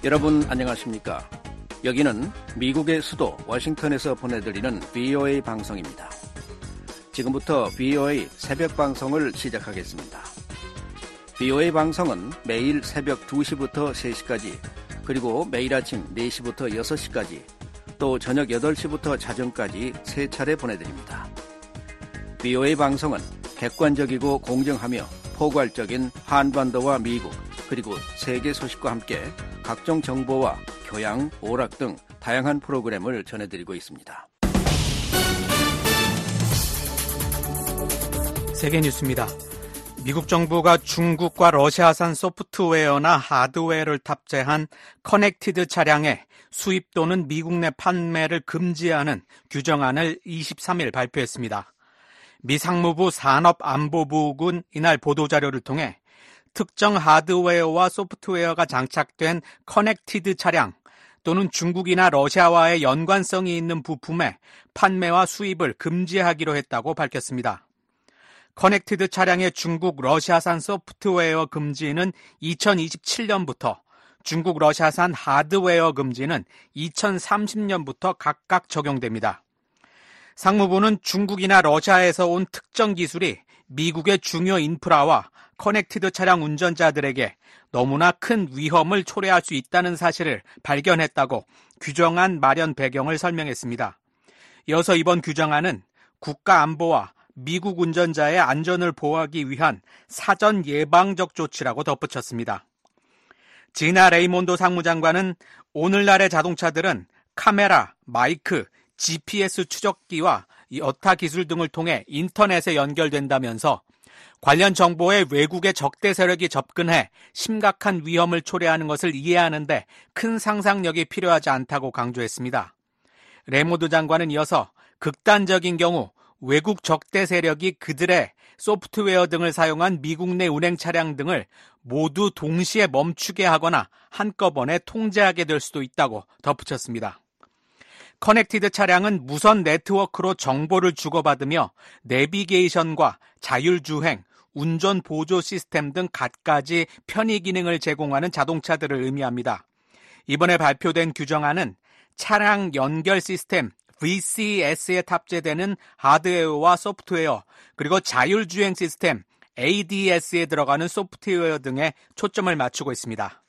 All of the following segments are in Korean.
여러분 안녕하십니까? 여기는 미국의 수도 워싱턴에서 보내드리는 VOA 방송입니다. 지금부터 VOA 새벽 방송을 시작하겠습니다. VOA 방송은 매일 새벽 2시부터 3시까지, 그리고 매일 아침 4시부터 6시까지, 또 저녁 8시부터 자정까지 3차례 보내드립니다. VOA 방송은 객관적이고 공정하며 포괄적인 한반도와 미국, 그리고 세계 소식과 함께 각종 정보와 교양, 오락 등 다양한 프로그램을 전해드리고 있습니다. 세계 뉴스입니다. 미국 정부가 중국과 러시아산 소프트웨어나 하드웨어를 탑재한 커넥티드 차량의 수입 또는 미국 내 판매를 금지하는 규정안을 23일 발표했습니다. 미 상무부 산업안보부는 이날 보도자료를 통해 특정 하드웨어와 소프트웨어가 장착된 커넥티드 차량 또는 중국이나 러시아와의 연관성이 있는 부품의 판매와 수입을 금지하기로 했다고 밝혔습니다. 커넥티드 차량의 중국, 러시아산 소프트웨어 금지는 2027년부터, 중국, 러시아산 하드웨어 금지는 2030년부터 각각 적용됩니다. 상무부는 중국이나 러시아에서 온 특정 기술이 미국의 중요 인프라와 커넥티드 차량 운전자들에게 너무나 큰 위험을 초래할 수 있다는 사실을 발견했다고 규정안 마련 배경을 설명했습니다. 이어서 이번 규정안은 국가 안보와 미국 운전자의 안전을 보호하기 위한 사전 예방적 조치라고 덧붙였습니다. 지나 레이몬도 상무장관은 오늘날의 자동차들은 카메라, 마이크, GPS 추적기와 여타 기술 등을 통해 인터넷에 연결된다면서 관련 정보에 외국의 적대 세력이 접근해 심각한 위험을 초래하는 것을 이해하는데 큰 상상력이 필요하지 않다고 강조했습니다. 레이몬드 장관은 이어서 극단적인 경우 외국 적대 세력이 그들의 소프트웨어 등을 사용한 미국 내 운행 차량 등을 모두 동시에 멈추게 하거나 한꺼번에 통제하게 될 수도 있다고 덧붙였습니다. 커넥티드 차량은 무선 네트워크로 정보를 주고받으며 내비게이션과 자율주행, 운전 보조 시스템 등 갖가지 편의 기능을 제공하는 자동차들을 의미합니다. 이번에 발표된 규정안은 차량 연결 시스템 VCS에 탑재되는 하드웨어와 소프트웨어, 그리고 자율주행 시스템 ADS에 들어가는 소프트웨어 등에 초점을 맞추고 있습니다.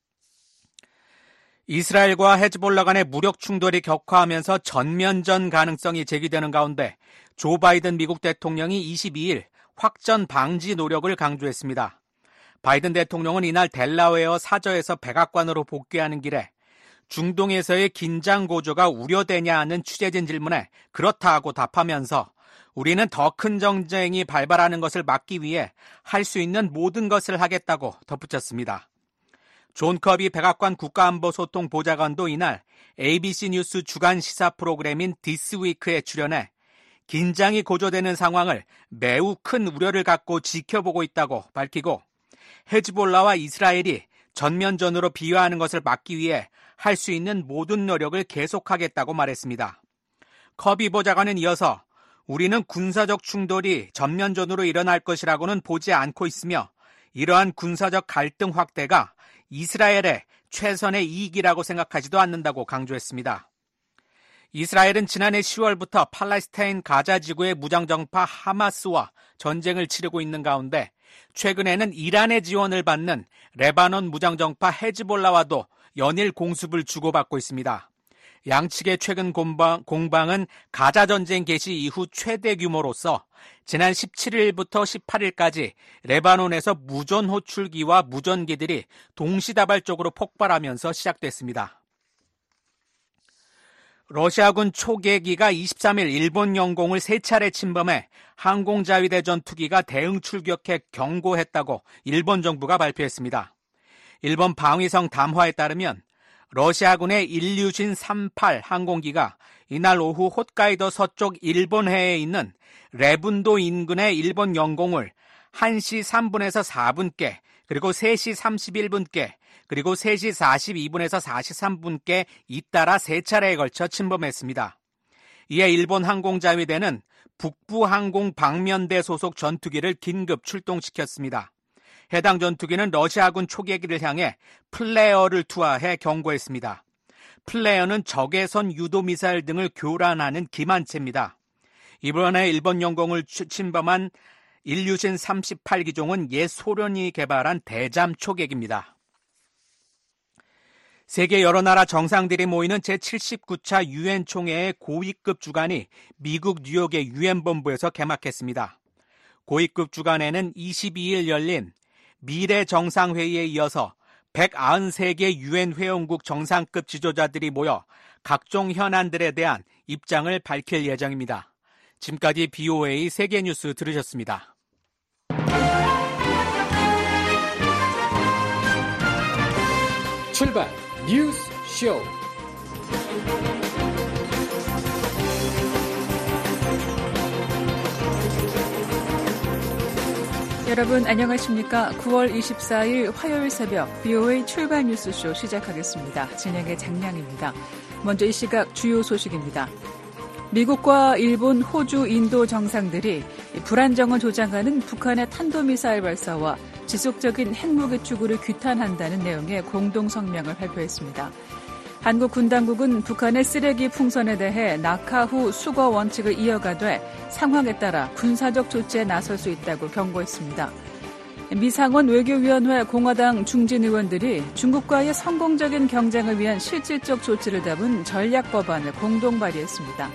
이스라엘과 헤즈볼라 간의 무력 충돌이 격화하면서 전면전 가능성이 제기되는 가운데 조 바이든 미국 대통령이 22일 확전 방지 노력을 강조했습니다. 바이든 대통령은 이날 델라웨어 사저에서 백악관으로 복귀하는 길에 중동에서의 긴장 고조가 우려되냐 하는 취재진 질문에 그렇다 하고 답하면서 우리는 더 큰 전쟁이 발발하는 것을 막기 위해 할 수 있는 모든 것을 하겠다고 덧붙였습니다. 존 커비 백악관 국가안보소통 보좌관도 이날 ABC 뉴스 주간 시사 프로그램인 디스위크에 출연해 긴장이 고조되는 상황을 매우 큰 우려를 갖고 지켜보고 있다고 밝히고 헤즈볼라와 이스라엘이 전면전으로 비화하는 것을 막기 위해 할 수 있는 모든 노력을 계속하겠다고 말했습니다. 커비 보좌관은 이어서 우리는 군사적 충돌이 전면전으로 일어날 것이라고는 보지 않고 있으며 이러한 군사적 갈등 확대가 이스라엘의 최선의 이익이라고 생각하지도 않는다고 강조했습니다. 이스라엘은 지난해 10월부터 팔레스타인 가자 지구의 무장정파 하마스와 전쟁을 치르고 있는 가운데 최근에는 이란의 지원을 받는 레바논 무장정파 헤즈볼라와도 연일 공습을 주고받고 있습니다. 양측의 최근 공방은 가자 전쟁 개시 이후 최대 규모로서 지난 17일부터 18일까지 레바논에서 무전 호출기와 무전기들이 동시다발적으로 폭발하면서 시작됐습니다. 러시아군 초계기가 23일 일본 영공을 3차례 침범해 항공자위대 전투기가 대응 출격해 경고했다고 일본 정부가 발표했습니다. 일본 방위성 담화에 따르면 러시아군의 일류신 38 항공기가 이날 오후 홋카이도 서쪽 일본해에 있는 레분도 인근의 일본 영공을 1시 3분에서 4분께, 그리고 3시 31분께, 그리고 3시 42분에서 43분께 잇따라 3차례에 걸쳐 침범했습니다. 이에 일본 항공자위대는 북부 항공 방면대 소속 전투기를 긴급 출동시켰습니다. 해당 전투기는 러시아군 초계기를 향해 플레어를 투하해 경고했습니다. 플레어는 적외선 유도미사일 등을 교란하는 기만체입니다. 이번에 일본 영공을 침범한 일류신 38기종은 옛 소련이 개발한 대잠 초계기입니다. 세계 여러 나라 정상들이 모이는 제79차 유엔 총회의 고위급 주간이 미국 뉴욕의 유엔 본부에서 개막했습니다. 고위급 주간에는 22일 열린 미래 정상회의에 이어서 193개 유엔 회원국 정상급 지도자들이 모여 각종 현안들에 대한 입장을 밝힐 예정입니다. 지금까지 BOA 세계뉴스 들으셨습니다. 출발 뉴스 쇼. 여러분 안녕하십니까? 9월 24일 화요일 새벽 BOA 출발 뉴스쇼 시작하겠습니다. 진행의 장량입니다. 먼저 이 시각 주요 소식입니다. 미국과 일본, 호주, 인도 정상들이 불안정을 조장하는 북한의 탄도미사일 발사와 지속적인 핵무기 추구를 규탄한다는 내용의 공동성명을 발표했습니다. 한국 군 당국은 북한의 쓰레기 풍선에 대해 낙하 후 수거 원칙을 이어가되 상황에 따라 군사적 조치에 나설 수 있다고 경고했습니다. 미상원 외교위원회 공화당 중진 의원들이 중국과의 성공적인 경쟁을 위한 실질적 조치를 담은 전략 법안을 공동 발의했습니다.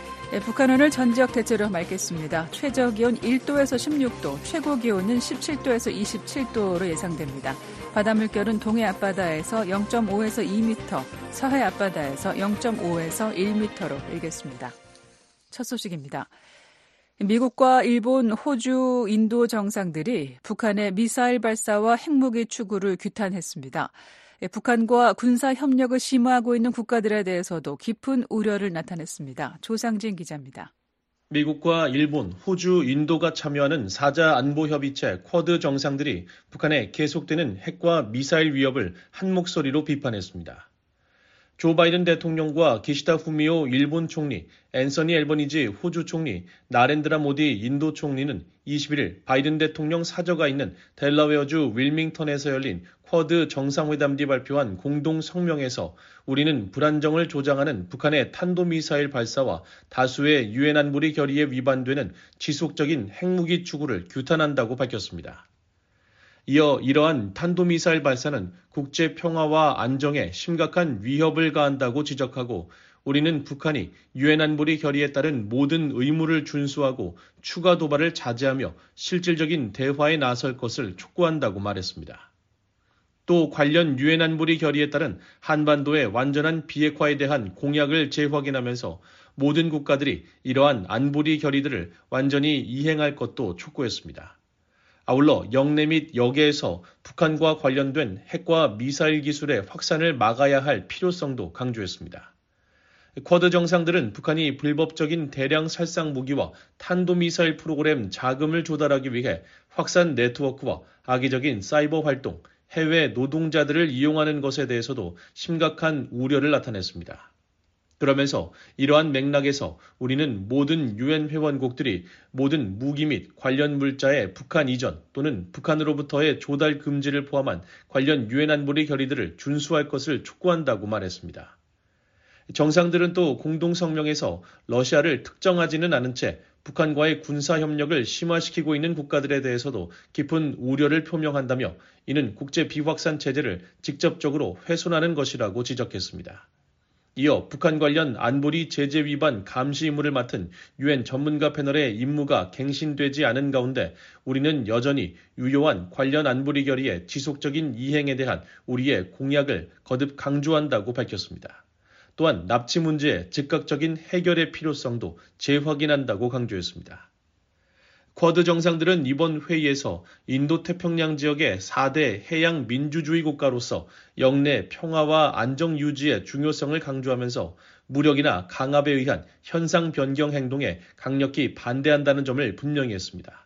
북한은 전지역 대체로 맑겠습니다. 최저기온 1도에서 16도, 최고기온은 17도에서 27도로 예상됩니다. 바다 물결은 동해 앞바다에서 0.5에서 2m, 서해 앞바다에서 0.5에서 1m로 일겠습니다. 첫 소식입니다. 미국과 일본, 호주, 인도 정상들이 북한의 미사일 발사와 핵무기 추구를 규탄했습니다. 북한과 군사 협력을 심화하고 있는 국가들에 대해서도 깊은 우려를 나타냈습니다. 조상진 기자입니다. 미국과 일본, 호주, 인도가 참여하는 4자 안보협의체 쿼드 정상들이 북한의 계속되는 핵과 미사일 위협을 한 목소리로 비판했습니다. 조 바이든 대통령과 기시다 후미오 일본 총리, 앤서니 앨버니지 호주 총리, 나렌드라 모디 인도 총리는 21일 바이든 대통령 사저가 있는 델라웨어주 윌밍턴에서 열린 쿼드 정상회담 뒤 발표한 공동 성명에서 우리는 불안정을 조장하는 북한의 탄도미사일 발사와 다수의 유엔 안보리 결의에 위반되는 지속적인 핵무기 추구를 규탄한다고 밝혔습니다. 이어 이러한 탄도미사일 발사는 국제 평화와 안정에 심각한 위협을 가한다고 지적하고 우리는 북한이 유엔 안보리 결의에 따른 모든 의무를 준수하고 추가 도발을 자제하며 실질적인 대화에 나설 것을 촉구한다고 말했습니다. 또 관련 유엔 안보리 결의에 따른 한반도의 완전한 비핵화에 대한 공약을 재확인하면서 모든 국가들이 이러한 안보리 결의들을 완전히 이행할 것도 촉구했습니다. 아울러 영내 및 여계에서 북한과 관련된 핵과 미사일 기술의 확산을 막아야 할 필요성도 강조했습니다. 쿼드 정상들은 북한이 불법적인 대량 살상 무기와 탄도미사일 프로그램 자금을 조달하기 위해 확산 네트워크와 악의적인 사이버 활동, 해외 노동자들을 이용하는 것에 대해서도 심각한 우려를 나타냈습니다. 그러면서 이러한 맥락에서 우리는 모든 유엔 회원국들이 모든 무기 및 관련 물자의 북한 이전 또는 북한으로부터의 조달 금지를 포함한 관련 유엔 안보리 결의들을 준수할 것을 촉구한다고 말했습니다. 정상들은 또 공동성명에서 러시아를 특정하지는 않은 채 북한과의 군사협력을 심화시키고 있는 국가들에 대해서도 깊은 우려를 표명한다며 이는 국제 비확산 체제를 직접적으로 훼손하는 것이라고 지적했습니다. 이어 북한 관련 안보리 제재 위반 감시 임무를 맡은 유엔 전문가 패널의 임무가 갱신되지 않은 가운데 우리는 여전히 유효한 관련 안보리 결의의 지속적인 이행에 대한 우리의 공약을 거듭 강조한다고 밝혔습니다. 또한 납치 문제의 즉각적인 해결의 필요성도 재확인한다고 강조했습니다. 쿼드 정상들은 이번 회의에서 인도태평양 지역의 4대 해양 민주주의 국가로서 영내 평화와 안정 유지의 중요성을 강조하면서 무력이나 강압에 의한 현상 변경 행동에 강력히 반대한다는 점을 분명히 했습니다.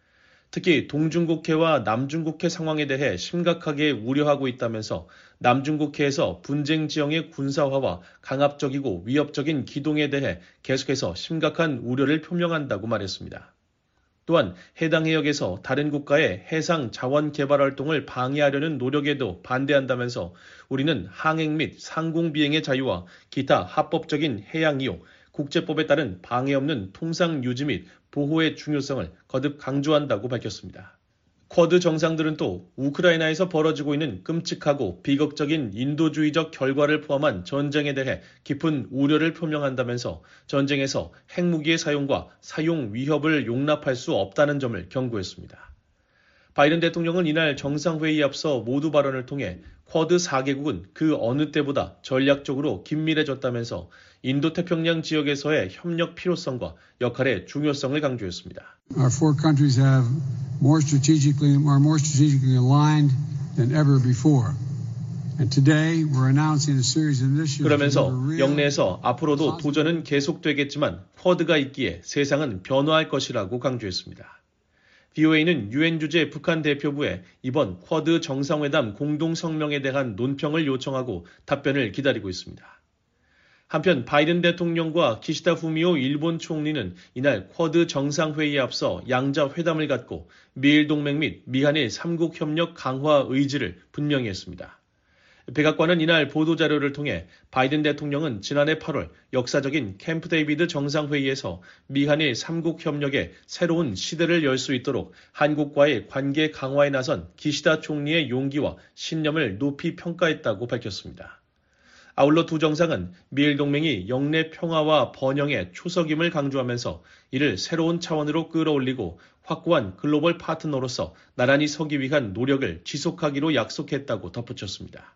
특히 동중국해와 남중국해 상황에 대해 심각하게 우려하고 있다면서 남중국해에서 분쟁 지형의 군사화와 강압적이고 위협적인 기동에 대해 계속해서 심각한 우려를 표명한다고 말했습니다. 또한 해당 해역에서 다른 국가의 해상 자원 개발 활동을 방해하려는 노력에도 반대한다면서 우리는 항행 및 상공 비행의 자유와 기타 합법적인 해양 이용, 국제법에 따른 방해 없는 통상 유지 및 보호의 중요성을 거듭 강조한다고 밝혔습니다. 쿼드 정상들은 또 우크라이나에서 벌어지고 있는 끔찍하고 비극적인 인도주의적 결과를 포함한 전쟁에 대해 깊은 우려를 표명한다면서 전쟁에서 핵무기의 사용과 사용 위협을 용납할 수 없다는 점을 경고했습니다. 바이든 대통령은 이날 정상회의에 앞서 모두 발언을 통해 쿼드 4개국은 그 어느 때보다 전략적으로 긴밀해졌다면서 인도태평양 지역에서의 협력 필요성과 역할의 중요성을 강조했습니다. Our four countries are more strategically aligned than ever before. And today we're announcing a series of initiatives. 그러면서 영내에서 앞으로도 도전은 계속되겠지만 쿼드가 있기에 세상은 변화할 것이라고 강조했습니다. VOA는 유엔 주재 북한 대표부에 이번 쿼드 정상회담 공동성명에 대한 논평을 요청하고 답변을 기다리고 있습니다. 한편 바이든 대통령과 기시다 후미오 일본 총리는 이날 쿼드 정상회의에 앞서 양자 회담을 갖고 미일 동맹 및 미한일 3국 협력 강화 의지를 분명히 했습니다. 백악관은 이날 보도자료를 통해 바이든 대통령은 지난해 8월 역사적인 캠프 데이비드 정상회의에서 미한일 3국 협력에 새로운 시대를 열 수 있도록 한국과의 관계 강화에 나선 기시다 총리의 용기와 신념을 높이 평가했다고 밝혔습니다. 아울러 두 정상은 미일 동맹이 영내 평화와 번영의 초석임을 강조하면서 이를 새로운 차원으로 끌어올리고 확고한 글로벌 파트너로서 나란히 서기 위한 노력을 지속하기로 약속했다고 덧붙였습니다.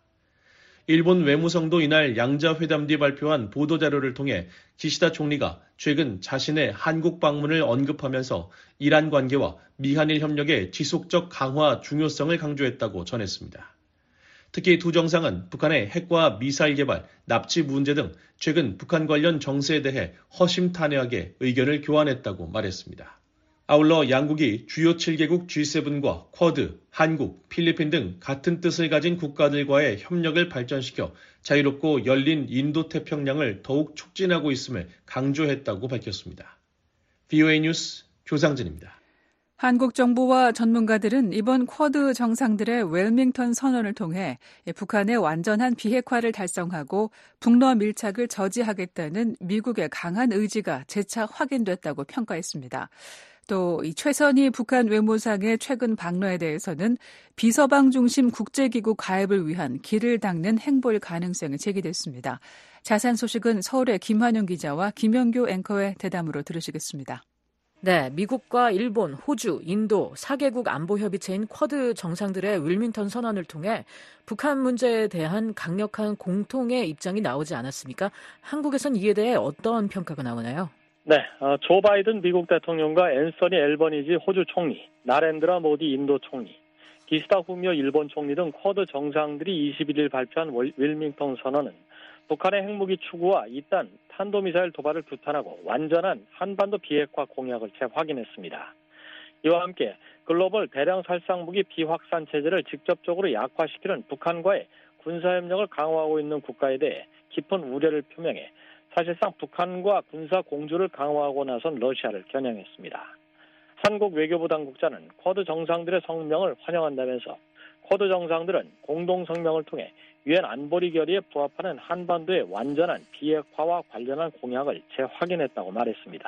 일본 외무성도 이날 양자회담 뒤 발표한 보도자료를 통해 기시다 총리가 최근 자신의 한국 방문을 언급하면서 이란 관계와 미한일 협력의 지속적 강화 중요성을 강조했다고 전했습니다. 특히 두 정상은 북한의 핵과 미사일 개발, 납치 문제 등 최근 북한 관련 정세에 대해 허심탄회하게 의견을 교환했다고 말했습니다. 아울러 양국이 주요 7개국 G7과 쿼드, 한국, 필리핀 등 같은 뜻을 가진 국가들과의 협력을 발전시켜 자유롭고 열린 인도태평양을 더욱 촉진하고 있음을 강조했다고 밝혔습니다. VOA 뉴스 조상진입니다. 한국 정부와 전문가들은 이번 쿼드 정상들의 웰밍턴 선언을 통해 북한의 완전한 비핵화를 달성하고 북러 밀착을 저지하겠다는 미국의 강한 의지가 재차 확인됐다고 평가했습니다. 또 이 최선희 북한 외무상의 최근 방문에 대해서는 비서방 중심 국제기구 가입을 위한 길을 닦는 행보일 가능성이 제기됐습니다. 자세한 소식은 서울의 김환영 기자와 김영교 앵커의 대담으로 들으시겠습니다. 네, 미국과 일본, 호주, 인도 4개국 안보협의체인 쿼드 정상들의 윌밍턴 선언을 통해 북한 문제에 대한 강력한 공통의 입장이 나오지 않았습니까? 한국에선 이에 대해 어떤 평가가 나오나요? 네, 조 바이든 미국 대통령과 앤서니 앨버니지 호주 총리, 나렌드라 모디 인도 총리, 기시다 후미오 일본 총리 등 쿼드 정상들이 21일 발표한 윌밍턴 선언은 북한의 핵무기 추구와 이딴 탄도미사일 도발을 규탄하고 완전한 한반도 비핵화 공약을 재확인했습니다. 이와 함께 글로벌 대량 살상무기 비확산 체제를 직접적으로 약화시키는 북한과의 군사협력을 강화하고 있는 국가에 대해 깊은 우려를 표명해 사실상 북한과 군사 공조를 강화하고 나선 러시아를 겨냥했습니다. 한국 외교부 당국자는 쿼드 정상들의 성명을 환영한다면서 쿼드 정상들은 공동 성명을 통해 유엔 안보리 결의에 부합하는 한반도의 완전한 비핵화와 관련한 공약을 재확인했다고 말했습니다.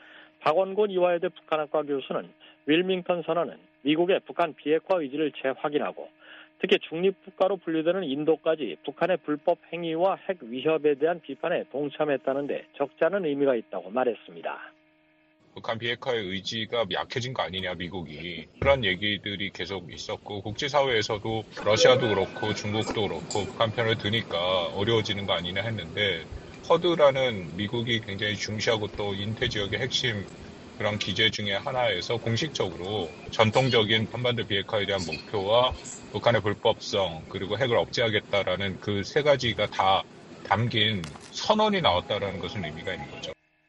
박원곤 이화여대 북한학과 교수는 윌밍턴 선언은 미국의 북한 비핵화 의지를 재확인하고 특히 중립국가로 분류되는 인도까지 북한의 불법 행위와 핵 위협에 대한 비판에 동참했다는 데 적지 않은 의미가 있다고 말했습니다. 북한 비핵화의 의지가 약해진 거 아니냐, 미국이. 그런 얘기들이 계속 있었고 국제사회에서도 러시아도 그렇고 중국도 그렇고 북한 편을 드니까 어려워지는 거 아니냐 했는데 쿼드라는 미국이 굉장히 중시하고 또 인태 지역의 핵심 그런 기제 중에 하나에서 공식적으로 전통적인 한반도 비핵화에 대한 목표와 북한의 불법성 그리고 핵을 억제하겠다라는 그 세 가지가 다 담긴 선언이 나왔다라는 것은 의미가 있는 거죠.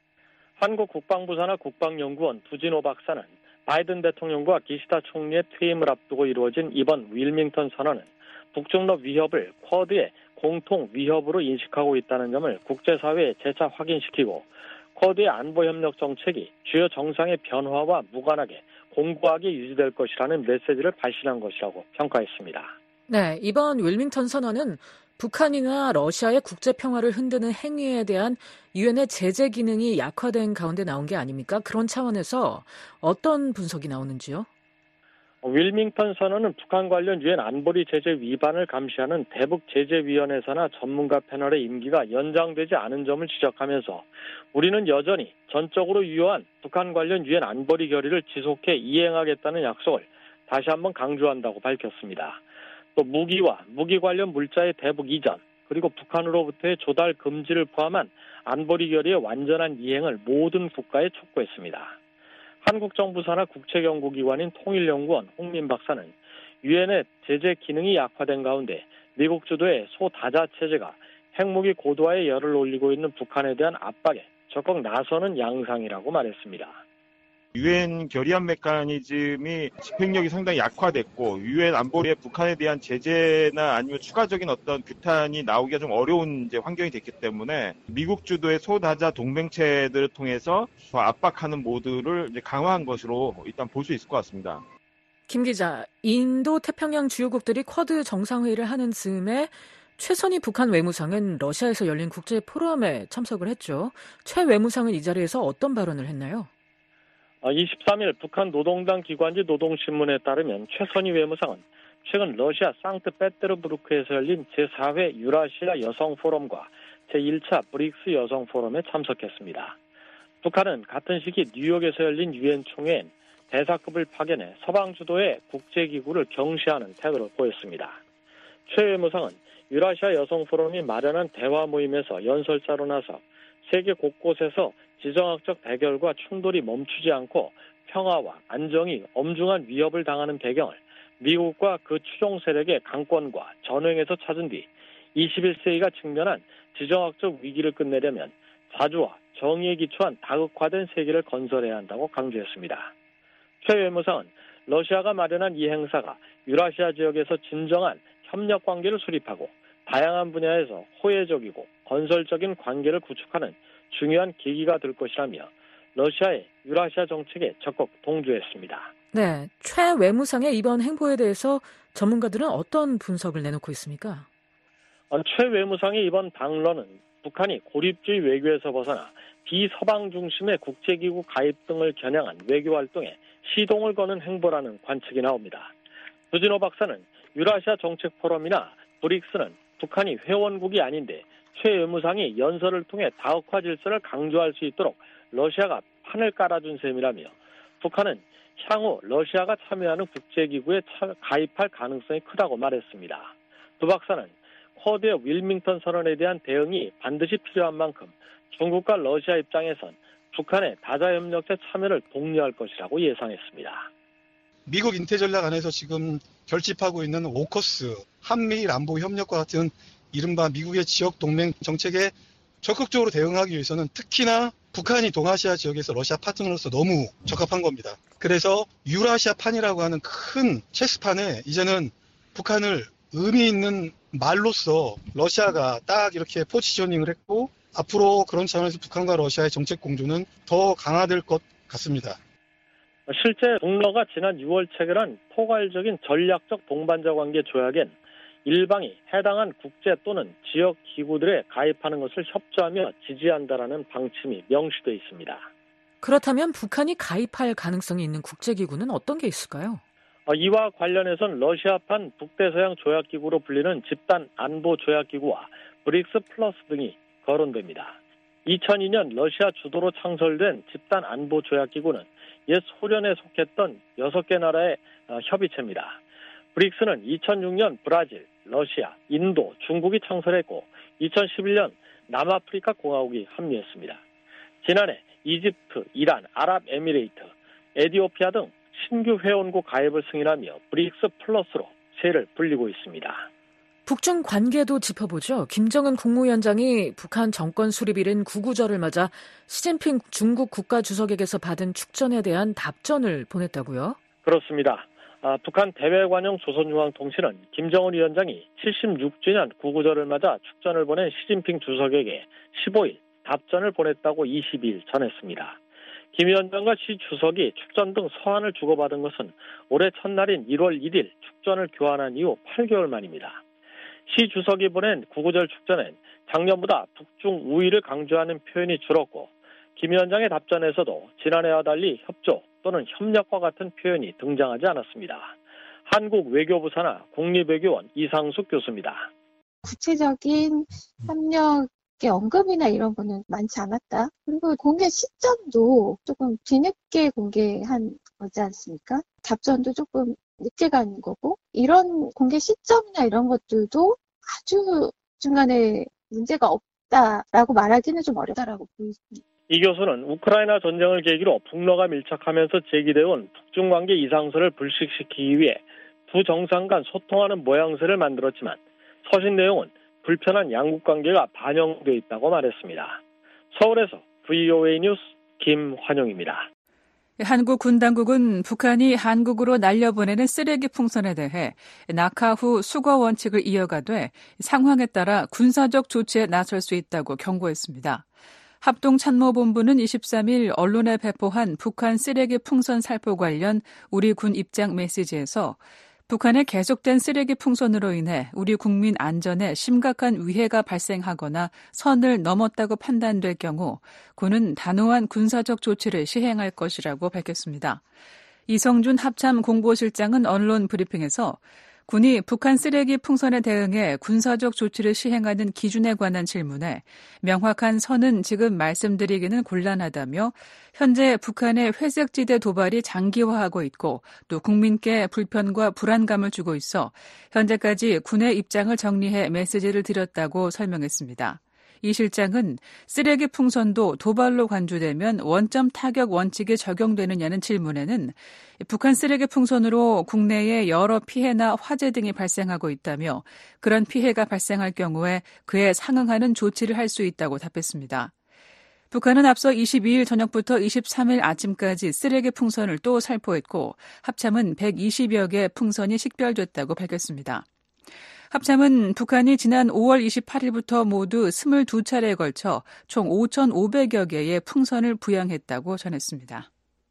한국 국방부 산하 국방연구원 부진호 박사는 바이든 대통령과 기시다 총리의 퇴임을 앞두고 이루어진 이번 윌밍턴 선언은 북중러 위협을 쿼드의 공통 위협으로 인식하고 있다는 점을 국제사회에 재차 확인시키고 쿼드의 안보협력 정책이 주요 정상의 변화와 무관하게 공고하게 유지될 것이라는 메시지를 발신한 것이라고 평가했습니다. 네, 이번 윌밍턴 선언은 북한이나 러시아의 국제 평화를 흔드는 행위에 대한 유엔의 제재 기능이 약화된 가운데 나온 게 아닙니까? 그런 차원에서 어떤 분석이 나오는지요? 윌밍턴 선언은 북한 관련 유엔 안보리 제재 위반을 감시하는 대북제재위원회 산하 전문가 패널의 임기가 연장되지 않은 점을 지적하면서 우리는 여전히 전적으로 유효한 북한 관련 유엔 안보리 결의를 지속해 이행하겠다는 약속을 다시 한번 강조한다고 밝혔습니다. 또 무기와 무기 관련 물자의 대북 이전, 그리고 북한으로부터의 조달 금지를 포함한 안보리 결의의 완전한 이행을 모든 국가에 촉구했습니다. 한국 정부 산하 국책연구기관인 통일연구원 홍민 박사는 유엔의 제재 기능이 약화된 가운데 미국 주도의 소다자 체제가 핵무기 고도화에 열을 올리고 있는 북한에 대한 압박에 적극 나서는 양상이라고 말했습니다. 유엔 결의안 메커니즘이 집행력이 상당히 약화됐고 유엔 안보리에 북한에 대한 제재나 아니면 추가적인 어떤 규탄이 나오기가 좀 어려운 이제 환경이 됐기 때문에 미국 주도의 소다자 동맹체들을 통해서 더 압박하는 모드를 이제 강화한 것으로 일단 볼 수 있을 것 같습니다. 김 기자, 인도 태평양 주요국들이 쿼드 정상회의를 하는 즈음에 최선희 북한 외무상은 러시아에서 열린 국제 포럼에 참석을 했죠. 최 외무상은 이 자리에서 어떤 발언을 했나요? 23일 북한 노동당 기관지 노동신문에 따르면 최선희 외무상은 최근 러시아 상트페테르부르크에서 열린 제4회 유라시아 여성포럼과 제1차 브릭스 여성포럼에 참석했습니다. 북한은 같은 시기 뉴욕에서 열린 유엔 총회엔 대사급을 파견해 서방 주도의 국제기구를 경시하는 태도를 보였습니다. 최 외무상은 유라시아 여성포럼이 마련한 대화 모임에서 연설자로 나서 세계 곳곳에서 지정학적 대결과 충돌이 멈추지 않고 평화와 안정이 엄중한 위협을 당하는 배경을 미국과 그 추종 세력의 강권과 전횡에서 찾은 뒤 21세기가 직면한 지정학적 위기를 끝내려면 자주와 정의에 기초한 다극화된 세계를 건설해야 한다고 강조했습니다. 최 외무상은 러시아가 마련한 이 행사가 유라시아 지역에서 진정한 협력 관계를 수립하고 다양한 분야에서 호혜적이고 건설적인 관계를 구축하는 중요한 계기가 될 것이라며 러시아의 유라시아 정책에 적극 동조했습니다. 네, 최 외무상의 이번 행보에 대해서 전문가들은 어떤 분석을 내놓고 있습니까? 최 외무상의 이번 방문은 북한이 고립주의 외교에서 벗어나 비서방 중심의 국제기구 가입 등을 겨냥한 외교 활동에 시동을 거는 행보라는 관측이 나옵니다. 주진호 박사는 유라시아 정책 포럼이나 브릭스는 북한이 회원국이 아닌데 최 외무상이 연설을 통해 다흑화 질서를 강조할 수 있도록 러시아가 판을 깔아준 셈이라며 북한은 향후 러시아가 참여하는 국제기구에 가입할 가능성이 크다고 말했습니다. 두 박사는 쿼드의 윌밍턴 선언에 대한 대응이 반드시 필요한 만큼 중국과 러시아 입장에선 북한의 다자협력체 참여를 독려할 것이라고 예상했습니다. 미국 인태전략 안에서 지금 결집하고 있는 오커스, 한미일 안보 협력과 같은 이른바 미국의 지역 동맹 정책에 적극적으로 대응하기 위해서는 특히나 북한이 동아시아 지역에서 러시아 파트너로서 너무 적합한 겁니다. 그래서 유라시아판이라고 하는 큰 체스판에 이제는 북한을 의미 있는 말로써 러시아가 딱 이렇게 포지셔닝을 했고 앞으로 그런 차원에서 북한과 러시아의 정책 공조는 더 강화될 것 같습니다. 실제 북러가 지난 6월 체결한 포괄적인 전략적 동반자 관계 조약엔 일방이 해당한 국제 또는 지역 기구들에 가입하는 것을 협조하며 지지한다라는 방침이 명시되어 있습니다. 그렇다면 북한이 가입할 가능성이 있는 국제기구는 어떤 게 있을까요? 이와 관련해선 러시아판 북대서양 조약기구로 불리는 집단 안보 조약기구와 브릭스 플러스 등이 거론됩니다. 2002년 러시아 주도로 창설된 집단 안보 조약기구는 옛 소련에 속했던 6개 나라의 협의체입니다. 브릭스는 2006년 브라질, 러시아, 인도, 중국이 창설했고 2011년 남아프리카 공화국이 합류했습니다. 지난해 이집트, 이란, 아랍에미레이트, 에티오피아 등 신규 회원국 가입을 승인하며 브릭스 플러스로 세를 불리고 있습니다. 북중 관계도 짚어보죠. 김정은 국무위원장이 북한 정권 수립 일인 구구절을 맞아 시진핑 중국 국가주석에게서 받은 축전에 대한 답전을 보냈다고요? 그렇습니다. 북한 대외관용 조선중앙통신은 김정은 위원장이 76주년 구구절을 맞아 축전을 보낸 시진핑 주석에게 15일 답전을 보냈다고 22일 전했습니다. 김 위원장과 시 주석이 축전 등 서한을 주고받은 것은 올해 첫날인 1월 1일 축전을 교환한 이후 8개월 만입니다. 시 주석이 보낸 구구절 축전엔 작년보다 북중 우위를 강조하는 표현이 줄었고 김 위원장의 답전에서도 지난해와 달리 협조 또는 협력과 같은 표현이 등장하지 않았습니다. 한국 외교부 산하 국립외교원 이상숙 교수입니다. 구체적인 협력의 언급이나 이런 거는 많지 않았다. 그리고 공개 시점도 조금 뒤늦게 공개한 거지 않습니까? 답전도 조금 늦게 간 거고 이런 공개 시점이나 이런 것들도 아주 중간에 문제가 없다라고 말하기는 좀 어렵다라고 보입니다. 이 교수는 우크라이나 전쟁을 계기로 북러가 밀착하면서 제기되어온 북중 관계 이상설을 불식시키기 위해 두 정상 간 소통하는 모양새를 만들었지만 서신 내용은 불편한 양국 관계가 반영되어 있다고 말했습니다. 서울에서 VOA 뉴스 김환용입니다. 한국 군 당국은 북한이 한국으로 날려보내는 쓰레기 풍선에 대해 낙하 후 수거 원칙을 이어가되 상황에 따라 군사적 조치에 나설 수 있다고 경고했습니다. 합동참모본부는 23일 언론에 배포한 북한 쓰레기 풍선 살포 관련 우리 군 입장 메시지에서 북한의 계속된 쓰레기 풍선으로 인해 우리 국민 안전에 심각한 위해가 발생하거나 선을 넘었다고 판단될 경우 군은 단호한 군사적 조치를 시행할 것이라고 밝혔습니다. 이성준 합참 공보실장은 언론 브리핑에서 군이 북한 쓰레기 풍선에 대응해 군사적 조치를 시행하는 기준에 관한 질문에 명확한 선은 지금 말씀드리기는 곤란하다며 현재 북한의 회색지대 도발이 장기화하고 있고 또 국민께 불편과 불안감을 주고 있어 현재까지 군의 입장을 정리해 메시지를 드렸다고 설명했습니다. 이 실장은 쓰레기 풍선도 도발로 간주되면 원점 타격 원칙이 적용되느냐는 질문에는 북한 쓰레기 풍선으로 국내에 여러 피해나 화재 등이 발생하고 있다며 그런 피해가 발생할 경우에 그에 상응하는 조치를 할 수 있다고 답했습니다. 북한은 앞서 22일 저녁부터 23일 아침까지 쓰레기 풍선을 또 살포했고 합참은 120여 개 풍선이 식별됐다고 밝혔습니다. 합참은 북한이 지난 5월 28일부터 모두 22차례에 걸쳐 총 5,500여 개의 풍선을 부양했다고 전했습니다.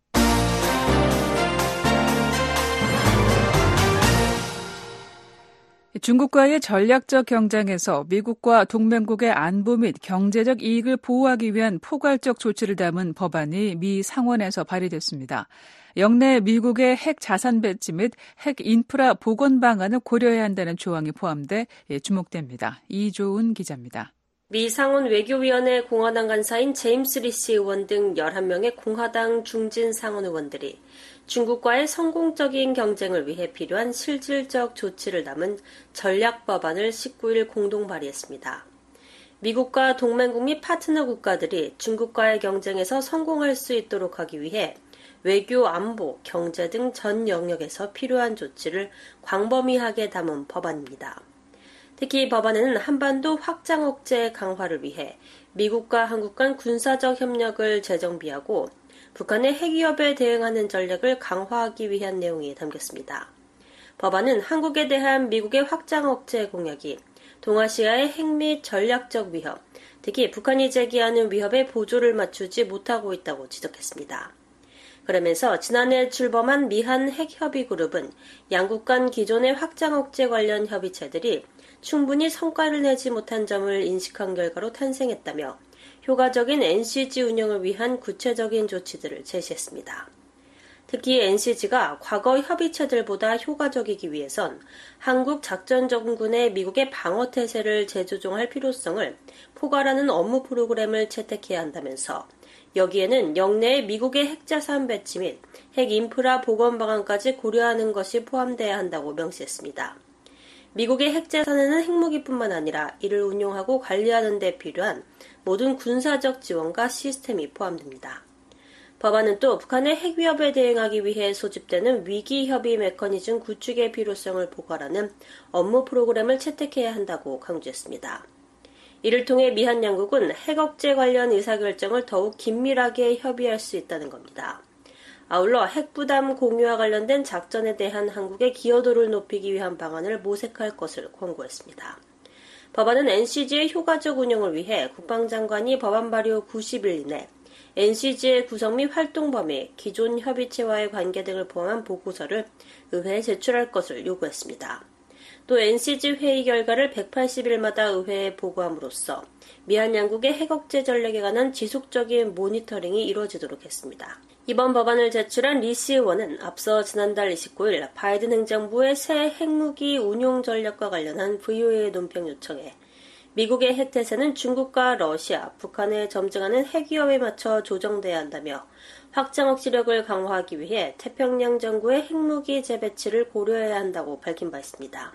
중국과의 전략적 경쟁에서 미국과 동맹국의 안보 및 경제적 이익을 보호하기 위한 포괄적 조치를 담은 법안이 미 상원에서 발의됐습니다. 영내 미국의 핵 자산 배치 및 핵 인프라 복원 방안을 고려해야 한다는 조항이 포함돼 주목됩니다. 이조은 기자입니다. 미 상원 외교위원회 공화당 간사인 제임스 리시 의원 등 11명의 공화당 중진 상원 의원들이 중국과의 성공적인 경쟁을 위해 필요한 실질적 조치를 담은 전략 법안을 19일 공동 발의했습니다. 미국과 동맹국 및 파트너 국가들이 중국과의 경쟁에서 성공할 수 있도록 하기 위해 외교, 안보, 경제 등 전 영역에서 필요한 조치를 광범위하게 담은 법안입니다. 특히 법안에는 한반도 확장 억제 강화를 위해 미국과 한국 간 군사적 협력을 재정비하고 북한의 핵 위협에 대응하는 전략을 강화하기 위한 내용이 담겼습니다. 법안은 한국에 대한 미국의 확장 억제 공약이 동아시아의 핵 및 전략적 위협, 특히 북한이 제기하는 위협에 보조를 맞추지 못하고 있다고 지적했습니다. 그러면서 지난해 출범한 미한 핵협의그룹은 양국 간 기존의 확장 억제 관련 협의체들이 충분히 성과를 내지 못한 점을 인식한 결과로 탄생했다며 효과적인 NCG 운영을 위한 구체적인 조치들을 제시했습니다. 특히 NCG가 과거 협의체들보다 효과적이기 위해선 한국 작전정군의 미국의 방어태세를 재조정할 필요성을 포괄하는 업무 프로그램을 채택해야 한다면서 여기에는 영내의 미국의 핵자산 배치 및 핵 인프라 복원 방안까지 고려하는 것이 포함돼야 한다고 명시했습니다. 미국의 핵자산에는 핵무기뿐만 아니라 이를 운용하고 관리하는 데 필요한 모든 군사적 지원과 시스템이 포함됩니다. 법안은 또 북한의 핵 위협에 대응하기 위해 소집되는 위기 협의 메커니즘 구축의 필요성을 포괄하는 업무 프로그램을 채택해야 한다고 강조했습니다. 이를 통해 미한 양국은 핵 억제 관련 의사결정을 더욱 긴밀하게 협의할 수 있다는 겁니다. 아울러 핵 부담 공유와 관련된 작전에 대한 한국의 기여도를 높이기 위한 방안을 모색할 것을 권고했습니다. 법안은 NCG의 효과적 운영을 위해 국방장관이 법안 발의 90일 이내 NCG의 구성 및 활동 범위, 기존 협의체와의 관계 등을 포함한 보고서를 의회에 제출할 것을 요구했습니다. 또 NCG 회의 결과를 180일마다 의회에 보고함으로써 미한 양국의 핵억제 전략에 관한 지속적인 모니터링이 이루어지도록 했습니다. 이번 법안을 제출한 리시 의원은 앞서 지난달 29일 바이든 행정부의 새 핵무기 운용 전략과 관련한 VOA 논평 요청에 미국의 핵태세는 중국과 러시아, 북한에 점증하는 핵위협에 맞춰 조정돼야 한다며 확장 억지력을 강화하기 위해 태평양 전구의 핵무기 재배치를 고려해야 한다고 밝힌 바 있습니다.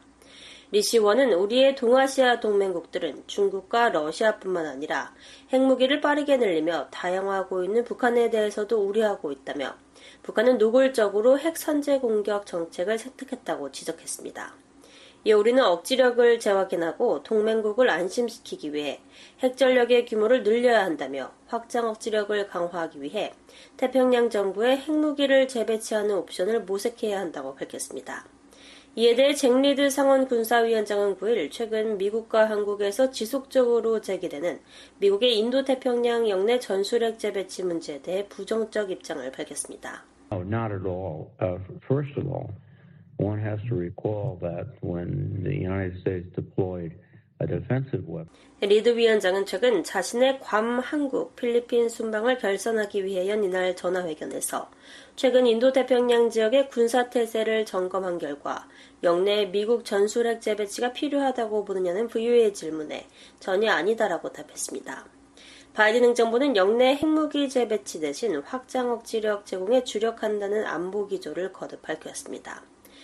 리시 의원은 우리의 동아시아 동맹국들은 중국과 러시아뿐만 아니라 핵무기를 빠르게 늘리며 다양화하고 있는 북한에 대해서도 우려하고 있다며 북한은 노골적으로 핵 선제 공격 정책을 선택했다고 지적했습니다. 이에 우리는 억지력을 재확인하고 동맹국을 안심시키기 위해 핵전력의 규모를 늘려야 한다며 확장 억지력을 강화하기 위해 태평양 전구에 핵무기를 재배치하는 옵션을 모색해야 한다고 밝혔습니다. 이에 대해 잭 리드 상원 군사위원장은 9일 최근 미국과 한국에서 지속적으로 제기되는 미국의 인도태평양 영내 전술핵 재배치 문제에 대해 부정적 입장을 밝혔습니다. Not at all. First of all, one has to recall that when the United States deployed a defensive weapon. 리드 위원장은 최근 자신의 괌, 한국, 필리핀 순방을 결선하기 위해 연 이날 전화회견에서 최근 인도태평양 지역의 군사태세를 점검한 결과 영내 미국 전술핵 재배치가 필요하다고 보느냐는 VOA의 질문에 전혀 아니다라고 답했습니다. 바이든 행정부는 영내 핵무기 재배치 대신 확장 억지력 제공에 주력한다는 안보 기조를 거듭 밝혔습니다.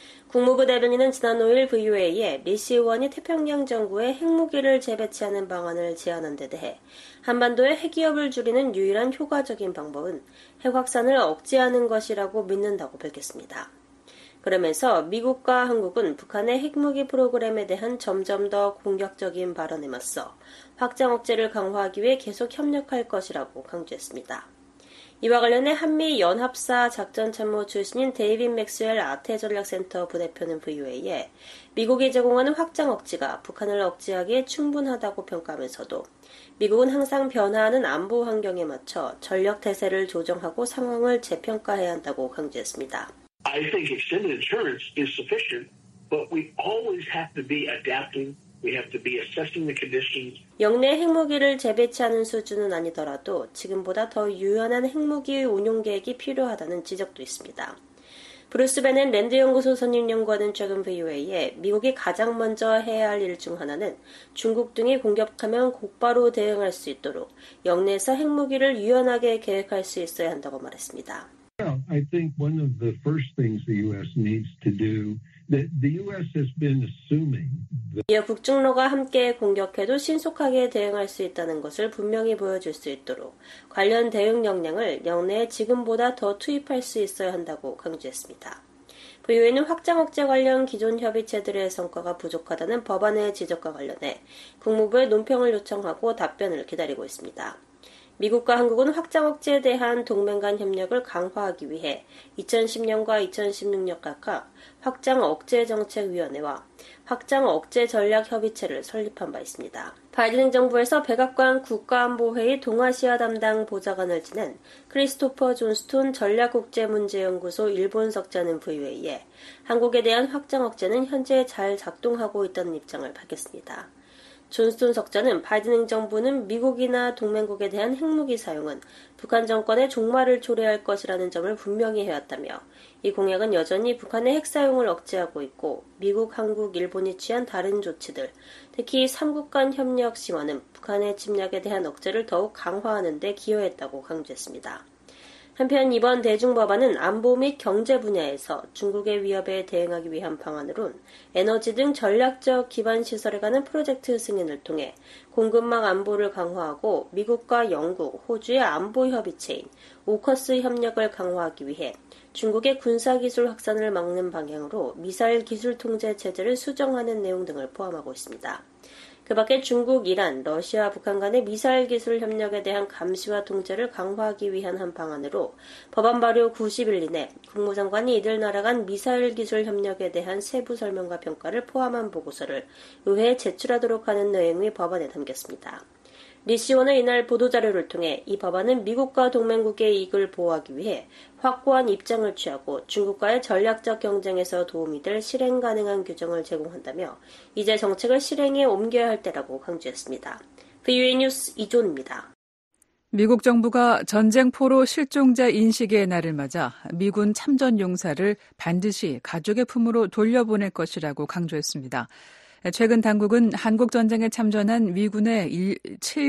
국무부 대변인은 지난 5일 VOA에 리시 의원이 태평양 전구에 핵무기를 재배치하는 방안을 제안한 데 대해 한반도의 핵위협을 줄이는 유일한 효과적인 방법은 핵 확산을 억제하는 것이라고 믿는다고 밝혔습니다. 그러면서 미국과 한국은 북한의 핵무기 프로그램에 대한 점점 더 공격적인 발언에 맞서 확장 억제를 강화하기 위해 계속 협력할 것이라고 강조했습니다. 이와 관련해 한미 연합사 작전참모 출신인 데이빗 맥스웰 아태전략센터 부대표는 VOA에 미국이 제공하는 확장 억지가 북한을 억제하기에 충분하다고 평가하면서도 미국은 항상 변화하는 안보 환경에 맞춰 전력 태세를 조정하고 상황을 재평가해야 한다고 강조했습니다. I think extended deterrence is sufficient, but we always have to be adapting. We have to be assessing the conditions. 영내 핵무기를 재배치하는 수준은 아니더라도 지금보다 더 유연한 핵무기 운용 계획이 필요하다는 지적도 있습니다. 브루스 베넷 랜드연구소 선임연구원은 최근 VOA에 미국이 가장 먼저 해야 할 일 중 하나는 중국 등이 공격하면 곧바로 대응할 수 있도록 영내에서 핵무기를 유연하게 계획할 수 있어야 한다고 말했습니다. Well, I think one of the first things the U.S. needs to do, that the U.S. has been assuming that 이어 북중러가 함께 공격해도 신속하게 대응할 수 있다는 것을 분명히 보여줄 수 있도록 관련 대응 역량을 영내에 지금보다 더 투입할 수 있어야 한다고 강조했습니다. VOA는 확장 억제 관련 기존 협의체들의 성과가 부족하다는 법안의 지적과 관련해 국무부에 논평을 요청하고 답변을 기다리고 있습니다. 미국과 한국은 확장 억제에 대한 동맹 간 협력을 강화하기 위해 2010년과 2016년 각각 확장 억제 정책위원회와 확장 억제 전략 협의체를 설립한 바 있습니다. 바이든 행정부에서 백악관 국가안보회의 동아시아 담당 보좌관을 지낸 크리스토퍼 존스톤 전략국제문제연구소 일본석자는 VOA에 한국에 대한 확장 억제는 현재 잘 작동하고 있다는 입장을 밝혔습니다. 존스톤 석자는 바이든 행정부는 미국이나 동맹국에 대한 핵무기 사용은 북한 정권의 종말을 초래할 것이라는 점을 분명히 해왔다며 이 공약은 여전히 북한의 핵 사용을 억제하고 있고 미국, 한국, 일본이 취한 다른 조치들, 특히 3국 간 협력 심화는 북한의 침략에 대한 억제를 더욱 강화하는 데 기여했다고 강조했습니다. 한편 이번 대중법안은 안보 및 경제 분야에서 중국의 위협에 대응하기 위한 방안으론 에너지 등 전략적 기반 시설에 관한 프로젝트 승인을 통해 공급망 안보를 강화하고 미국과 영국, 호주의 안보 협의체인 오커스 협력을 강화하기 위해 중국의 군사기술 확산을 막는 방향으로 미사일 기술 통제 체제를 수정하는 내용 등을 포함하고 있습니다. 그 밖에 중국, 이란, 러시아, 북한 간의 미사일 기술 협력에 대한 감시와 통제를 강화하기 위한 한 방안으로 법안 발효 90일 이내 국무장관이 이들 나라 간 미사일 기술 협력에 대한 세부 설명과 평가를 포함한 보고서를 의회에 제출하도록 하는 내용이 법안에 담겼습니다. 리 시원은 이날 보도자료를 통해 이 법안은 미국과 동맹국의 이익을 보호하기 위해 확고한 입장을 취하고 중국과의 전략적 경쟁에서 도움이 될 실행 가능한 규정을 제공한다며 이제 정책을 실행에 옮겨야 할 때라고 강조했습니다. VOA 뉴스 이존입니다. 미국 정부가 전쟁포로 실종자 인식의 날을 맞아 미군 참전 용사를 반드시 가족의 품으로 돌려보낼 것이라고 강조했습니다. 최근 당국은 한국전쟁에 참전한 미군의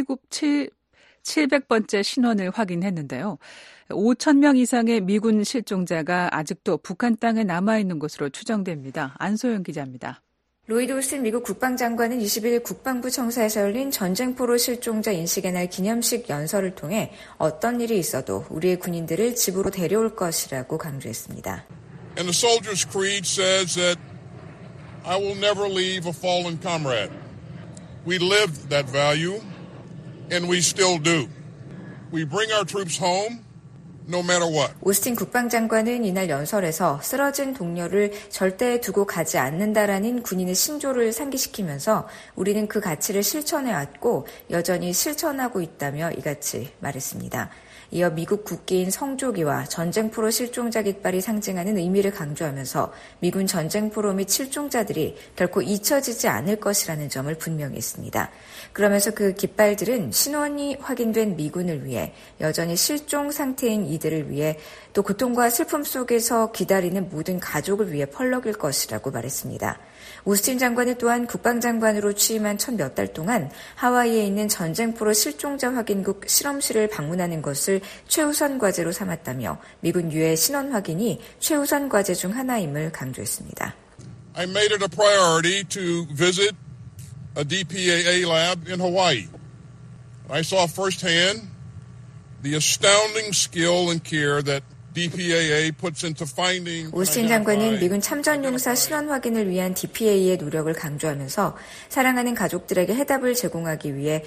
700번째 신원을 확인했는데요. 5,000명 이상의 미군 실종자가 아직도 북한 땅에 남아있는 것으로 추정됩니다. 안소영 기자입니다. 로이드 오스틴 미국 국방장관은 20일 국방부 청사에서 열린 전쟁포로 실종자 인식의 날 기념식 연설을 통해 어떤 일이 있어도 우리의 군인들을 집으로 데려올 것이라고 강조했습니다. And the soldier's creed says that I will never leave a fallen comrade. We lived that value, and we still do. We bring our troops home, no matter what. 오스틴 국방장관은 이날 연설에서 쓰러진 동료를 절대 두고 가지 않는다라는 군인의 신조를 상기시키면서 우리는 그 가치를 실천해왔고 여전히 실천하고 있다며 이같이 말했습니다. 이어 미국 국기인 성조기와 전쟁포로 실종자 깃발이 상징하는 의미를 강조하면서 미군 전쟁포로 및 실종자들이 결코 잊혀지지 않을 것이라는 점을 분명히 했습니다. 그러면서 그 깃발들은 신원이 확인된 미군을 위해 여전히 실종 상태인 이들을 위해 또 고통과 슬픔 속에서 기다리는 모든 가족을 위해 펄럭일 것이라고 말했습니다. 오스틴 장관은 또한 국방장관으로 취임한 첫 몇 달 동안 하와이에 있는 전쟁포로 실종자 확인국 실험실을 방문하는 것을 최우선 과제로 삼았다며 미군 유해 신원 확인이 최우선 과제 중 하나임을 강조했습니다. I made it a priority to visit a DPAA lab in Hawaii. I saw firsthand the astounding skill and care that 오스틴 장관은 미군 참전용사 신원 확인을 위한 DPA의 노력을 강조하면서 사랑하는 가족들에게 해답을 제공하기 위해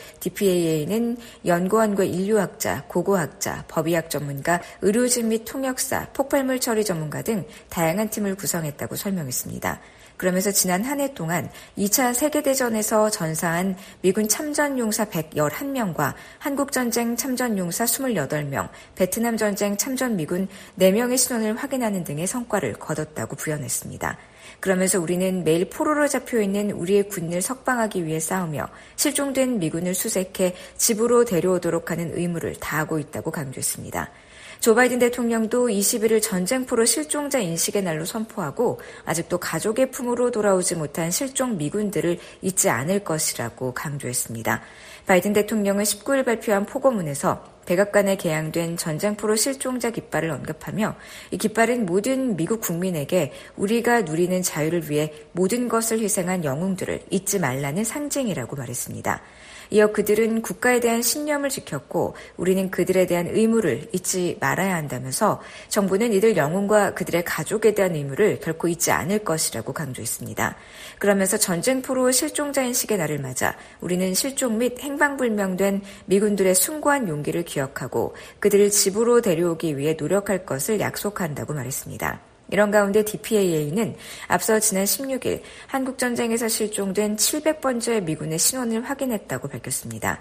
DPA는 연구원과 인류학자, 고고학자, 법의학 전문가, 의료진 및 통역사, 폭발물 처리 전문가 등 다양한 팀을 구성했다고 설명했습니다. 그러면서 지난 한 해 동안 2차 세계대전에서 전사한 미군 참전용사 111명과 한국전쟁 참전용사 28명, 베트남전쟁 참전미군 4명의 신원을 확인하는 등의 성과를 거뒀다고 부연했습니다. 그러면서 우리는 매일 포로로 잡혀있는 우리의 군인을 석방하기 위해 싸우며 실종된 미군을 수색해 집으로 데려오도록 하는 의무를 다하고 있다고 강조했습니다. 조 바이든 대통령도 21일 전쟁포로 실종자 인식의 날로 선포하고 아직도 가족의 품으로 돌아오지 못한 실종 미군들을 잊지 않을 것이라고 강조했습니다. 바이든 대통령은 19일 발표한 포고문에서 백악관에 개양된 전쟁포로 실종자 깃발을 언급하며 이 깃발은 모든 미국 국민에게 우리가 누리는 자유를 위해 모든 것을 희생한 영웅들을 잊지 말라는 상징이라고 말했습니다. 이어 그들은 국가에 대한 신념을 지켰고 우리는 그들에 대한 의무를 잊지 말아야 한다면서 정부는 이들 영웅과 그들의 가족에 대한 의무를 결코 잊지 않을 것이라고 강조했습니다. 그러면서 전쟁포로 실종자 인식의 날을 맞아 우리는 실종 및 행방불명된 미군들의 숭고한 용기를 기억하고 그들을 집으로 데려오기 위해 노력할 것을 약속한다고 말했습니다. 이런 가운데 DPAA는 앞서 지난 16일 한국전쟁에서 실종된 700번째 미군의 신원을 확인했다고 밝혔습니다.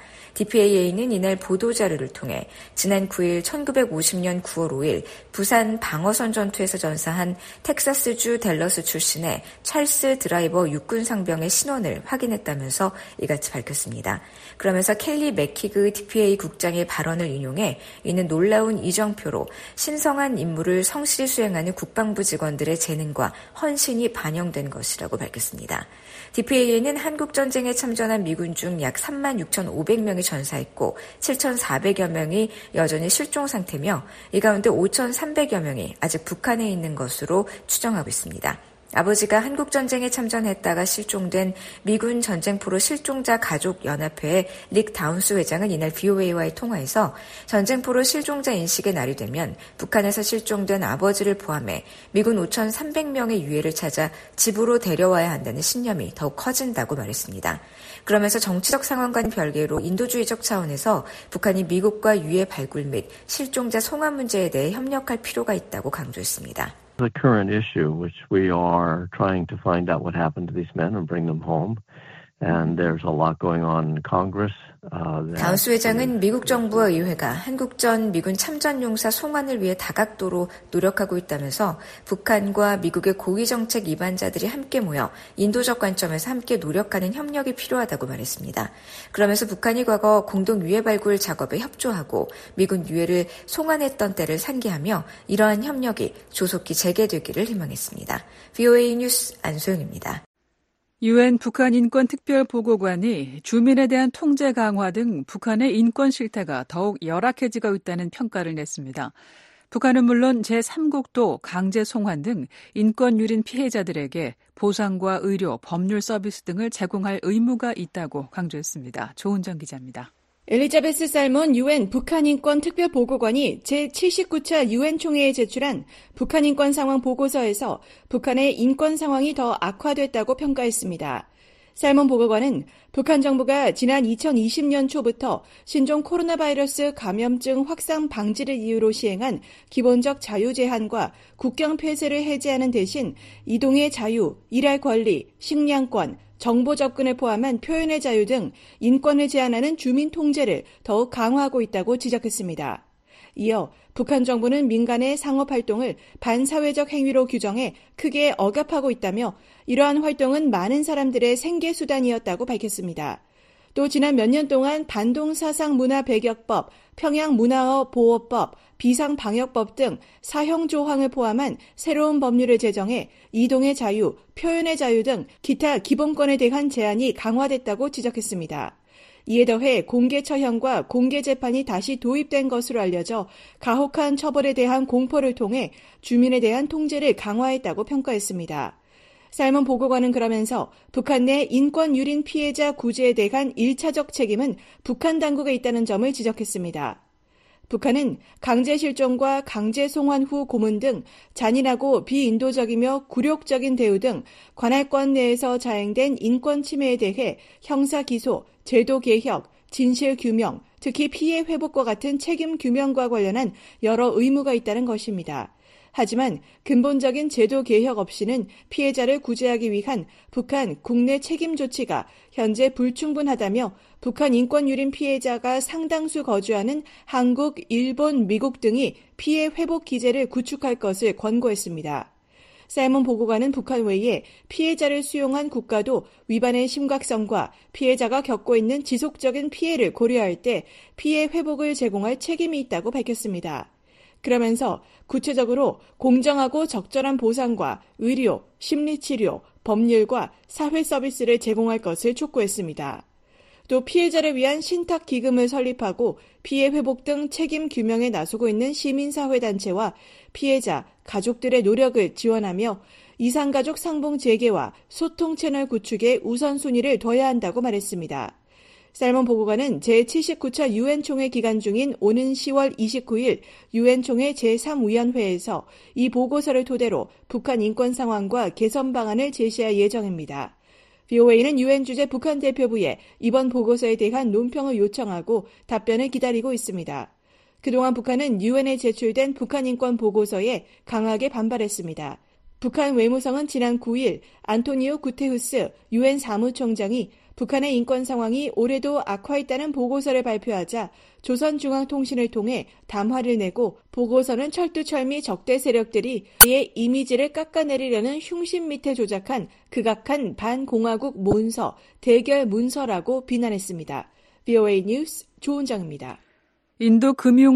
DPAA는 이날 보도자료를 통해 지난 9일 1950년 9월 5일 부산 방어선 전투에서 전사한 텍사스주 댈러스 출신의 찰스 드라이버 육군 상병의 신원을 확인했다면서 이같이 밝혔습니다. 그러면서 켈리 맥키그 DPA 국장의 발언을 인용해 이는 놀라운 이정표로 신성한 임무를 성실히 수행하는 국방부 직원들의 재능과 헌신이 반영된 것이라고 밝혔습니다. DPA는 한국전쟁에 참전한 미군 중 약 36,500명이 전사했고 7,400여 명이 여전히 실종 상태며 이 가운데 5,300여 명이 아직 북한에 있는 것으로 추정하고 있습니다. 아버지가 한국전쟁에 참전했다가 실종된 미군 전쟁포로 실종자 가족연합회의 릭 다운스 회장은 이날 VOA와의 통화에서 전쟁포로 실종자 인식의 날이 되면 북한에서 실종된 아버지를 포함해 미군 5,300명의 유해를 찾아 집으로 데려와야 한다는 신념이 더욱 커진다고 말했습니다. 그러면서 정치적 상황과는 별개로 인도주의적 차원에서 북한이 미국과 유해 발굴 및 실종자 송환 문제에 대해 협력할 필요가 있다고 강조했습니다. The current issue, which we are trying to find out what happened to these men and bring them home. And there's a lot going on in Congress. 다운스 회장은 미국 정부와 의회가 한국전 미군 참전용사 송환을 위해 다각도로 노력하고 있다면서 북한과 미국의 고위정책 이반자들이 함께 모여 인도적 관점에서 함께 노력하는 협력이 필요하다고 말했습니다. 그러면서 북한이 과거 공동 유해 발굴 작업에 협조하고 미군 유해를 송환했던 때를 상기하며 이러한 협력이 조속히 재개되기를 희망했습니다. VOA 뉴스 안소영입니다. UN 북한 인권 특별보고관이 주민에 대한 통제 강화 등 북한의 인권 실태가 더욱 열악해지고 있다는 평가를 냈습니다. 북한은 물론 제3국도 강제 송환 등 인권 유린 피해자들에게 보상과 의료, 법률 서비스 등을 제공할 의무가 있다고 강조했습니다. 조은정 기자입니다. 엘리자베스 살몬 UN 북한 인권 특별보고관이 제79차 UN 총회에 제출한 북한 인권 상황 보고서에서 북한의 인권 상황이 더 악화됐다고 평가했습니다. 살몬 보고관은 북한 정부가 지난 2020년 초부터 신종 코로나 바이러스 감염증 확산 방지를 이유로 시행한 기본적 자유 제한과 국경 폐쇄를 해제하는 대신 이동의 자유, 일할 권리, 식량권, 정보 접근을 포함한 표현의 자유 등 인권을 제한하는 주민 통제를 더욱 강화하고 있다고 지적했습니다. 이어 북한 정부는 민간의 상업 활동을 반사회적 행위로 규정해 크게 억압하고 있다며 이러한 활동은 많은 사람들의 생계 수단이었다고 밝혔습니다. 또 지난 몇 년 동안 반동사상문화배격법, 평양문화어보호법, 비상방역법 등 사형 조항을 포함한 새로운 법률을 제정해 이동의 자유, 표현의 자유 등 기타 기본권에 대한 제한이 강화됐다고 지적했습니다. 이에 더해 공개처형과 공개재판이 다시 도입된 것으로 알려져 가혹한 처벌에 대한 공포를 통해 주민에 대한 통제를 강화했다고 평가했습니다. 살몬 보고관은 그러면서 북한 내 인권 유린 피해자 구제에 대한 1차적 책임은 북한 당국에 있다는 점을 지적했습니다. 북한은 강제 실종과 강제 송환 후 고문 등 잔인하고 비인도적이며 굴욕적인 대우 등 관할권 내에서 자행된 인권 침해에 대해 형사 기소, 제도 개혁, 진실 규명, 특히 피해 회복과 같은 책임 규명과 관련한 여러 의무가 있다는 것입니다. 하지만 근본적인 제도 개혁 없이는 피해자를 구제하기 위한 북한 국내 책임 조치가 현재 불충분하다며 북한 인권 유린 피해자가 상당수 거주하는 한국, 일본, 미국 등이 피해 회복 기제를 구축할 것을 권고했습니다. 살몬 보고관은 북한 외에 피해자를 수용한 국가도 위반의 심각성과 피해자가 겪고 있는 지속적인 피해를 고려할 때 피해 회복을 제공할 책임이 있다고 밝혔습니다. 그러면서 구체적으로 공정하고 적절한 보상과 의료, 심리치료, 법률과 사회 서비스를 제공할 것을 촉구했습니다. 또 피해자를 위한 신탁기금을 설립하고 피해 회복 등 책임 규명에 나서고 있는 시민사회단체와 피해자, 가족들의 노력을 지원하며 이상가족 상봉 재개와 소통 채널 구축에 우선순위를 둬야 한다고 말했습니다. 살몬 보고관은 제79차 UN 총회 기간 중인 오는 10월 29일 UN 총회 제3위원회에서 이 보고서를 토대로 북한 인권 상황과 개선 방안을 제시할 예정입니다. VOA는 UN 주재 북한 대표부에 이번 보고서에 대한 논평을 요청하고 답변을 기다리고 있습니다. 그동안 북한은 UN에 제출된 북한 인권 보고서에 강하게 반발했습니다. 북한 외무성은 지난 9일 안토니오 구테우스 UN 사무총장이 북한의 인권 상황이 올해도 악화했다는 보고서를 발표하자 조선중앙통신을 통해 담화를 내고 보고서는 철두철미 적대 세력들이 그의 이미지를 깎아내리려는 흉심 밑에 조작한 극악한 반공화국 문서, 대결 문서라고 비난했습니다. VOA 뉴스 조은정입니다. 인도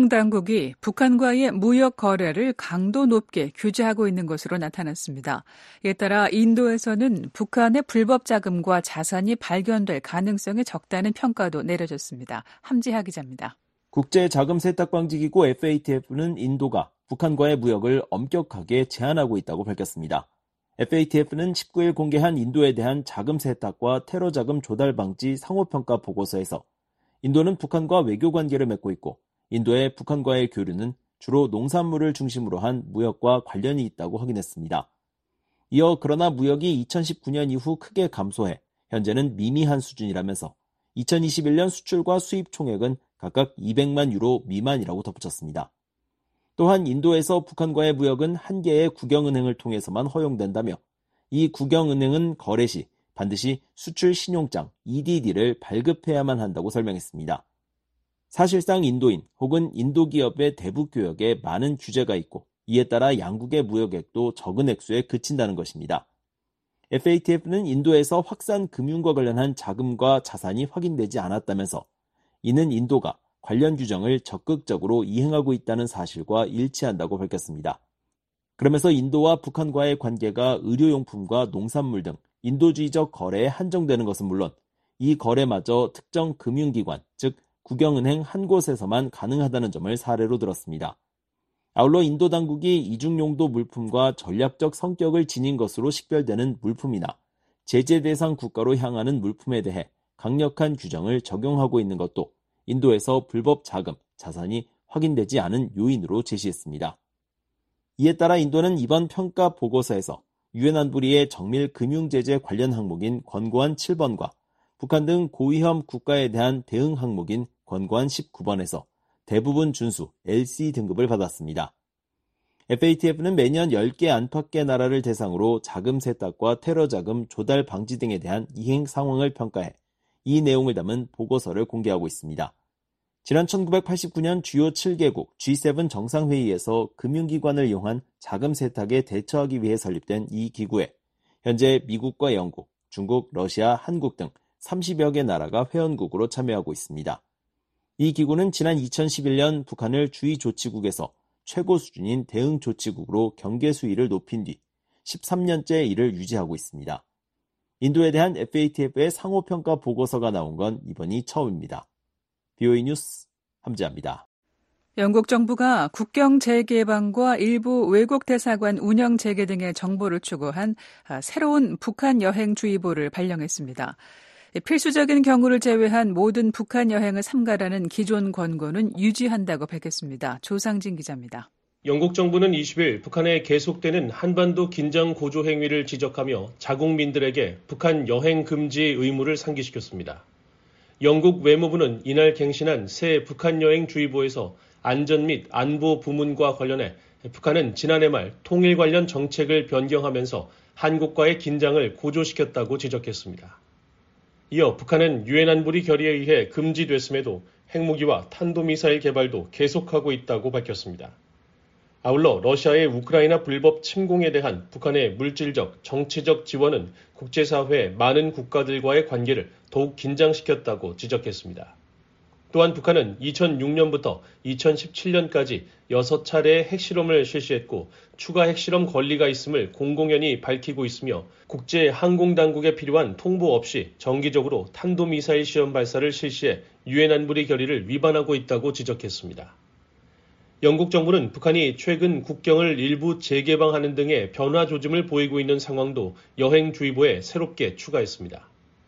금융당국이 북한과의 무역 거래를 강도 높게 규제하고 있는 것으로 나타났습니다. 이에 따라 인도에서는 북한의 불법 자금과 자산이 발견될 가능성이 적다는 평가도 내려졌습니다. 함지하 기자입니다. 국제자금세탁방지기구 FATF는 인도가 북한과의 무역을 엄격하게 제한하고 있다고 밝혔습니다. FATF는 19일 공개한 인도에 대한 자금 세탁과 테러 자금 조달 방지 상호평가 보고서에서 인도는 북한과 외교 관계를 맺고 있고 인도의 북한과의 교류는 주로 농산물을 중심으로 한 무역과 관련이 있다고 확인했습니다. 이어 그러나 무역이 2019년 이후 크게 감소해 현재는 미미한 수준이라면서 2021년 수출과 수입 총액은 각각 200만 유로 미만이라고 덧붙였습니다. 또한 인도에서 북한과의 무역은 한 개의 국영은행을 통해서만 허용된다며 이 국영은행은 거래 시 반드시 수출 신용장 EDD를 발급해야만 한다고 설명했습니다. 사실상 인도인 혹은 인도 기업의 대북 교역에 많은 규제가 있고 이에 따라 양국의 무역액도 적은 액수에 그친다는 것입니다. FATF는 인도에서 확산 금융과 관련한 자금과 자산이 확인되지 않았다면서 이는 인도가 관련 규정을 적극적으로 이행하고 있다는 사실과 일치한다고 밝혔습니다. 그러면서 인도와 북한과의 관계가 의료용품과 농산물 등 인도주의적 거래에 한정되는 것은 물론 이 거래마저 특정 금융기관, 즉 국영은행 한 곳에서만 가능하다는 점을 사례로 들었습니다. 아울러 인도 당국이 이중용도 물품과 전략적 성격을 지닌 것으로 식별되는 물품이나 제재 대상 국가로 향하는 물품에 대해 강력한 규정을 적용하고 있는 것도 인도에서 불법 자금, 자산이 확인되지 않은 요인으로 제시했습니다. 이에 따라 인도는 이번 평가 보고서에서 유엔 안보리의 정밀 금융제재 관련 항목인 권고안 7번과 북한 등 고위험 국가에 대한 대응 항목인 권고안 19번에서 대부분 준수 LC 등급을 받았습니다. FATF는 매년 10개 안팎의 나라를 대상으로 자금 세탁과 테러 자금 조달 방지 등에 대한 이행 상황을 평가해 이 내용을 담은 보고서를 공개하고 있습니다. 지난 1989년 주요 7개국 G7 정상회의에서 금융기관을 이용한 자금 세탁에 대처하기 위해 설립된 이 기구에 현재 미국과 영국, 중국, 러시아, 한국 등 30여 개 나라가 회원국으로 참여하고 있습니다. 이 기구는 지난 2011년 북한을 주의 조치국에서 최고 수준인 대응 조치국으로 경계 수위를 높인 뒤 13년째 이를 유지하고 있습니다. 인도에 대한 FATF의 상호평가 보고서가 나온 건 이번이 처음입니다. BOE 뉴스 함지아입니다. 영국 정부가 국경 재개방과 일부 외국 대사관 운영 재개 등의 정보를 추구한 새로운 북한 여행주의보를 발령했습니다. 필수적인 경우를 제외한 모든 북한 여행을 삼가라는 기존 권고는 유지한다고 밝혔습니다. 조상진 기자입니다. 영국 정부는 20일 북한에 계속되는 한반도 긴장 고조 행위를 지적하며 자국민들에게 북한 여행 금지 의무를 상기시켰습니다. 영국 외무부는 이날 갱신한 새 북한 여행 주의보에서 안전 및 안보 부문과 관련해 북한은 지난해 말 통일 관련 정책을 변경하면서 한국과의 긴장을 고조시켰다고 지적했습니다. 이어 북한은 유엔 안보리 결의에 의해 금지됐음에도 핵무기와 탄도미사일 개발도 계속하고 있다고 밝혔습니다. 아울러 러시아의 우크라이나 불법 침공에 대한 북한의 물질적, 정치적 지원은 국제사회 많은 국가들과의 관계를 더욱 긴장시켰다고 지적했습니다. 또한 북한은 2006년부터 2017년까지 6차례의 핵실험을 실시했고 추가 핵실험 권리가 있음을 공공연히 밝히고 있으며 국제항공당국에 필요한 통보 없이 정기적으로 탄도미사일 시험 발사를 실시해 유엔 안보리 결의를 위반하고 있다고 지적했습니다. 영국 정부는 북한이 최근 국경을 일부 재개방하는 등의 변화 조짐을 보이고 있는 상황도 여행주의보에 새롭게 추가했습니다.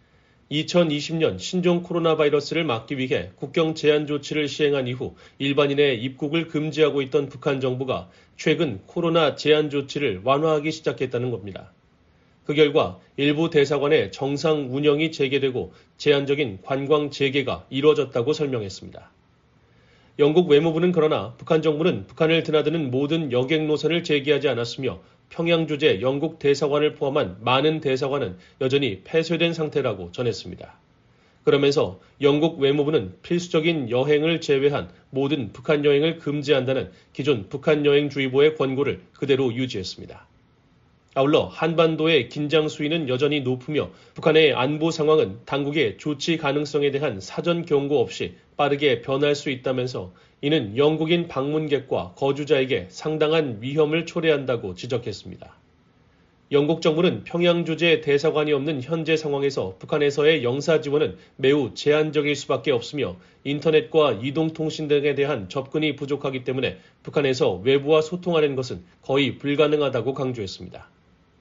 2020년 신종 코로나 바이러스를 막기 위해 국경 제한 조치를 시행한 이후 일반인의 입국을 금지하고 있던 북한 정부가 최근 코로나 제한 조치를 완화하기 시작했다는 겁니다. 그 결과 일부 대사관의 정상 운영이 재개되고 제한적인 관광 재개가 이루어졌다고 설명했습니다. 영국 외무부는 그러나 북한 정부는 북한을 드나드는 모든 여객 노선을 재개하지 않았으며 평양 주재 영국 대사관을 포함한 많은 대사관은 여전히 폐쇄된 상태라고 전했습니다. 그러면서 영국 외무부는 필수적인 여행을 제외한 모든 북한 여행을 금지한다는 기존 북한 여행주의보의 권고를 그대로 유지했습니다. 아울러 한반도의 긴장 수위는 여전히 높으며 북한의 안보 상황은 당국의 조치 가능성에 대한 사전 경고 없이 빠르게 변할 수 있다면서 이는 영국인 방문객과 거주자에게 상당한 위험을 초래한다고 지적했습니다. 영국 정부는 평양 주재 대사관이 없는 현재 상황에서 북한에서의 영사 지원은 매우 제한적일 수밖에 없으며 인터넷과 이동통신 등에 대한 접근이 부족하기 때문에 북한에서 외부와 소통하는 것은 거의 불가능하다고 강조했습니다.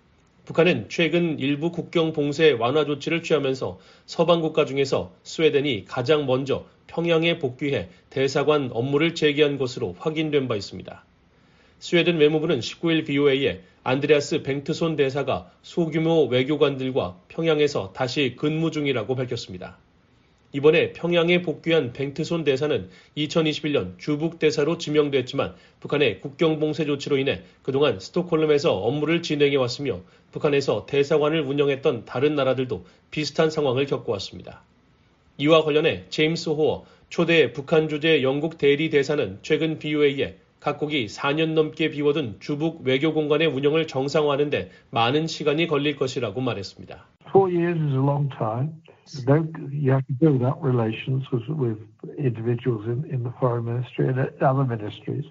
북한은 최근 일부 국경 봉쇄 완화 조치를 취하면서 서방 국가 중에서 스웨덴이 가장 먼저 평양에 복귀해 대사관 업무를 재개한 것으로 확인된 바 있습니다. 스웨덴 외무부는 19일 BOA에 안드레아스 뱅트손 대사가 소규모 외교관들과 평양에서 다시 근무 중이라고 밝혔습니다. 이번에 평양에 복귀한 뱅트손 대사는 2021년 주북 대사로 지명됐지만 북한의 국경 봉쇄 조치로 인해 그동안 스톡홀름에서 업무를 진행해 왔으며 북한에서 대사관을 운영했던 다른 나라들도 비슷한 상황을 겪어왔습니다. 이와 관련해 제임스 호어 초대 북한 주재 영국 대리 대사는 최근 BOA에 각국이 4년 넘게 비워둔 주북 외교 공간의 운영을 정상화하는데 많은 시간이 걸릴 것이라고 말했습니다. 4 years is a long time. You have to build up relations with individuals in the foreign ministry and other ministries.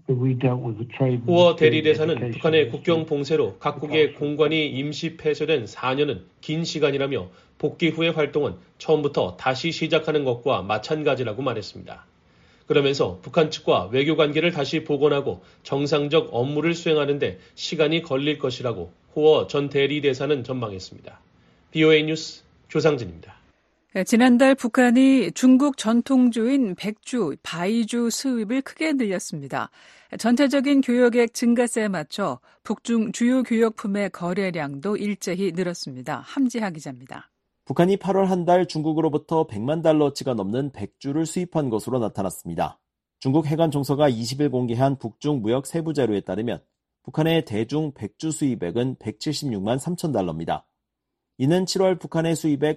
호어 대리대사는 북한의 국경 봉쇄로 각국의 공관이 임시 폐쇄된 4년은 긴 시간이라며 복귀 후의 활동은 처음부터 다시 시작하는 것과 마찬가지라고 말했습니다. 그러면서 북한 측과 외교 관계를 다시 복원하고 정상적 업무를 수행하는 데 시간이 걸릴 것이라고 호어 전 대리대사는 전망했습니다. BOA 뉴스 조상진입니다. 지난달 북한이 중국 전통주인 백주, 바이주 수입을 크게 늘렸습니다. 전체적인 교역액 증가세에 맞춰 북중 주요 교역품의 거래량도 일제히 늘었습니다. 함지하 기자입니다. 북한이 8월 한 달 중국으로부터 100만 달러치가 넘는 백주를 수입한 것으로 나타났습니다. 중국 해관종서가 20일 공개한 북중 무역 세부 자료에 따르면 북한의 대중 백주 수입액은 176만 3천 달러입니다. 이는 7월 북한의 수입액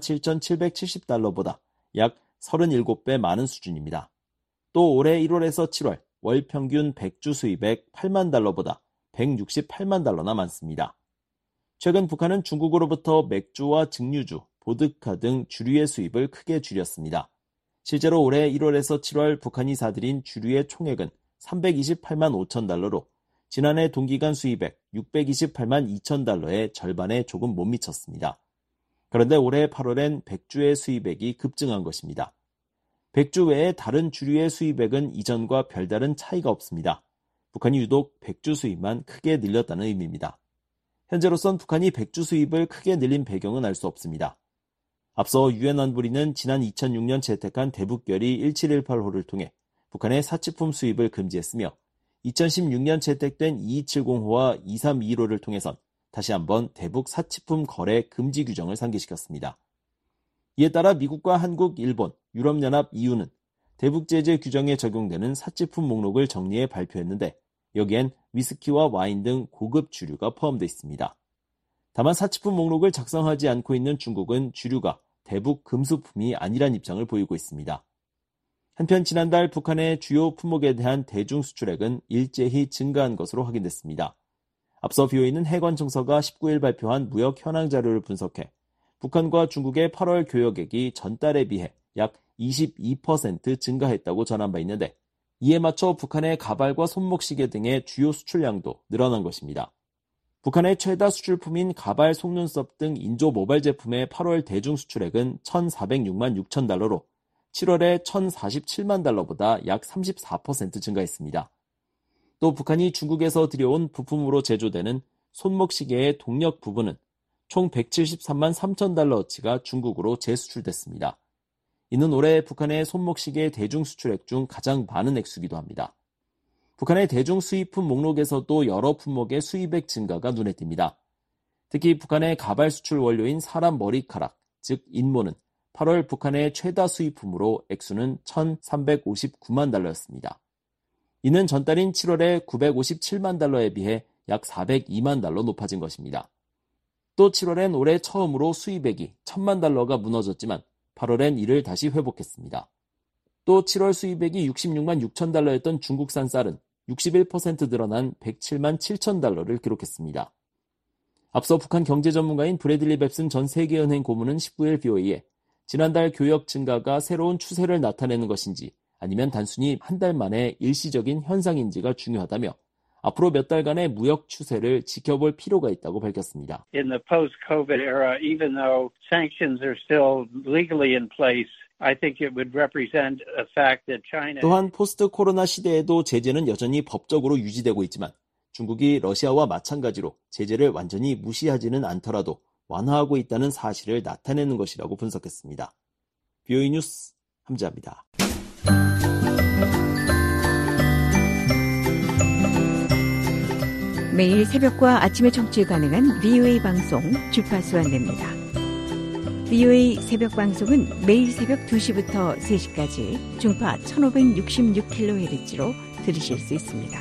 47,770달러보다 약 37배 많은 수준입니다. 또 올해 1월에서 7월 월 평균 백주 수입액 8만 달러보다 168만 달러나 많습니다. 최근 북한은 중국으로부터 맥주와 증류주, 보드카 등 주류의 수입을 크게 줄였습니다. 실제로 올해 1월에서 7월 북한이 사들인 주류의 총액은 328만 5천 달러로 지난해 동기간 수입액 628만 2천 달러의 절반에 조금 못 미쳤습니다. 그런데 올해 8월엔 백주의 수입액이 급증한 것입니다. 백주 외에 다른 주류의 수입액은 이전과 별다른 차이가 없습니다. 북한이 유독 백주 수입만 크게 늘렸다는 의미입니다. 현재로선 북한이 백주 수입을 크게 늘린 배경은 알 수 없습니다. 앞서 유엔 안보리는 지난 2006년 채택한 대북결의 1718호를 통해 북한의 사치품 수입을 금지했으며 2016년 채택된 2270호와 2321호를 통해선 다시 한번 대북 사치품 거래 금지 규정을 상기시켰습니다. 이에 따라 미국과 한국, 일본, 유럽연합, EU는 대북 제재 규정에 적용되는 사치품 목록을 정리해 발표했는데 여기엔 위스키와 와인 등 고급 주류가 포함되어 있습니다. 다만 사치품 목록을 작성하지 않고 있는 중국은 주류가 대북 금수품이 아니란 입장을 보이고 있습니다. 한편 지난달 북한의 주요 품목에 대한 대중 수출액은 일제히 증가한 것으로 확인됐습니다. 앞서 BOA는 해관청서가 19일 발표한 무역 현황 자료를 분석해 북한과 중국의 8월 교역액이 전달에 비해 약 22% 증가했다고 전한 바 있는데 이에 맞춰 북한의 가발과 손목시계 등의 주요 수출량도 늘어난 것입니다. 북한의 최다 수출품인 가발, 속눈썹 등 인조 모발 제품의 8월 대중 수출액은 1,406만 6천 달러로 7월에 1,047만 달러보다 약 34% 증가했습니다. 또 북한이 중국에서 들여온 부품으로 제조되는 손목시계의 동력 부분은 총 173만 3천 달러어치가 중국으로 재수출됐습니다. 이는 올해 북한의 손목시계 대중 수출액 중 가장 많은 액수이기도 합니다. 북한의 대중 수입품 목록에서도 여러 품목의 수입액 증가가 눈에 띕니다. 특히 북한의 가발 수출 원료인 사람 머리카락, 즉 인모는 8월 북한의 최다 수입품으로 액수는 1,359만 달러였습니다. 이는 전달인 7월에 957만 달러에 비해 약 402만 달러 높아진 것입니다. 또 7월엔 올해 처음으로 수입액이 1,000만 달러가 무너졌지만 8월엔 이를 다시 회복했습니다. 또 7월 수입액이 66만 6천 달러였던 중국산 쌀은 61% 늘어난 107만 7천 달러를 기록했습니다. 앞서 북한 경제 전문가인 브래들리 뱁슨 전 세계은행 고문은 19일 BOA에 지난달 교역 증가가 새로운 추세를 나타내는 것인지 아니면 단순히 한 달 만에 일시적인 현상인지가 중요하다며 앞으로 몇 달간의 무역 추세를 지켜볼 필요가 있다고 밝혔습니다. In the post-COVID era, even though sanctions are still legally in place, I think it would represent a fact that China. 또한 포스트 코로나 시대에도 제재는 여전히 법적으로 유지되고 있지만 중국이 러시아와 마찬가지로 제재를 완전히 무시하지는 않더라도 완화하고 있다는 사실을 나타내는 것이라고 분석했습니다. BOE 뉴스 함지아입니다. 매일 새벽과 아침에 청취 가능한 BOE 방송 주파수 안내입니다. BOE 새벽 방송은 매일 새벽 2시부터 3시까지 중파 1566kHz로 들으실 수 있습니다.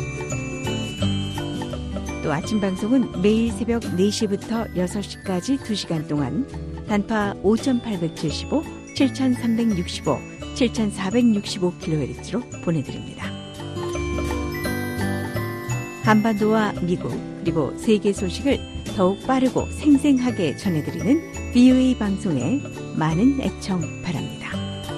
또 아침 방송은 매일 새벽 4시부터 6시까지 2시간 동안 단파 5875, 7365, 7465kHz로 보내드립니다. 한반도와 미국 그리고 세계 소식을 더욱 빠르고 생생하게 전해드리는 BOE 방송에 많은 애청 바랍니다.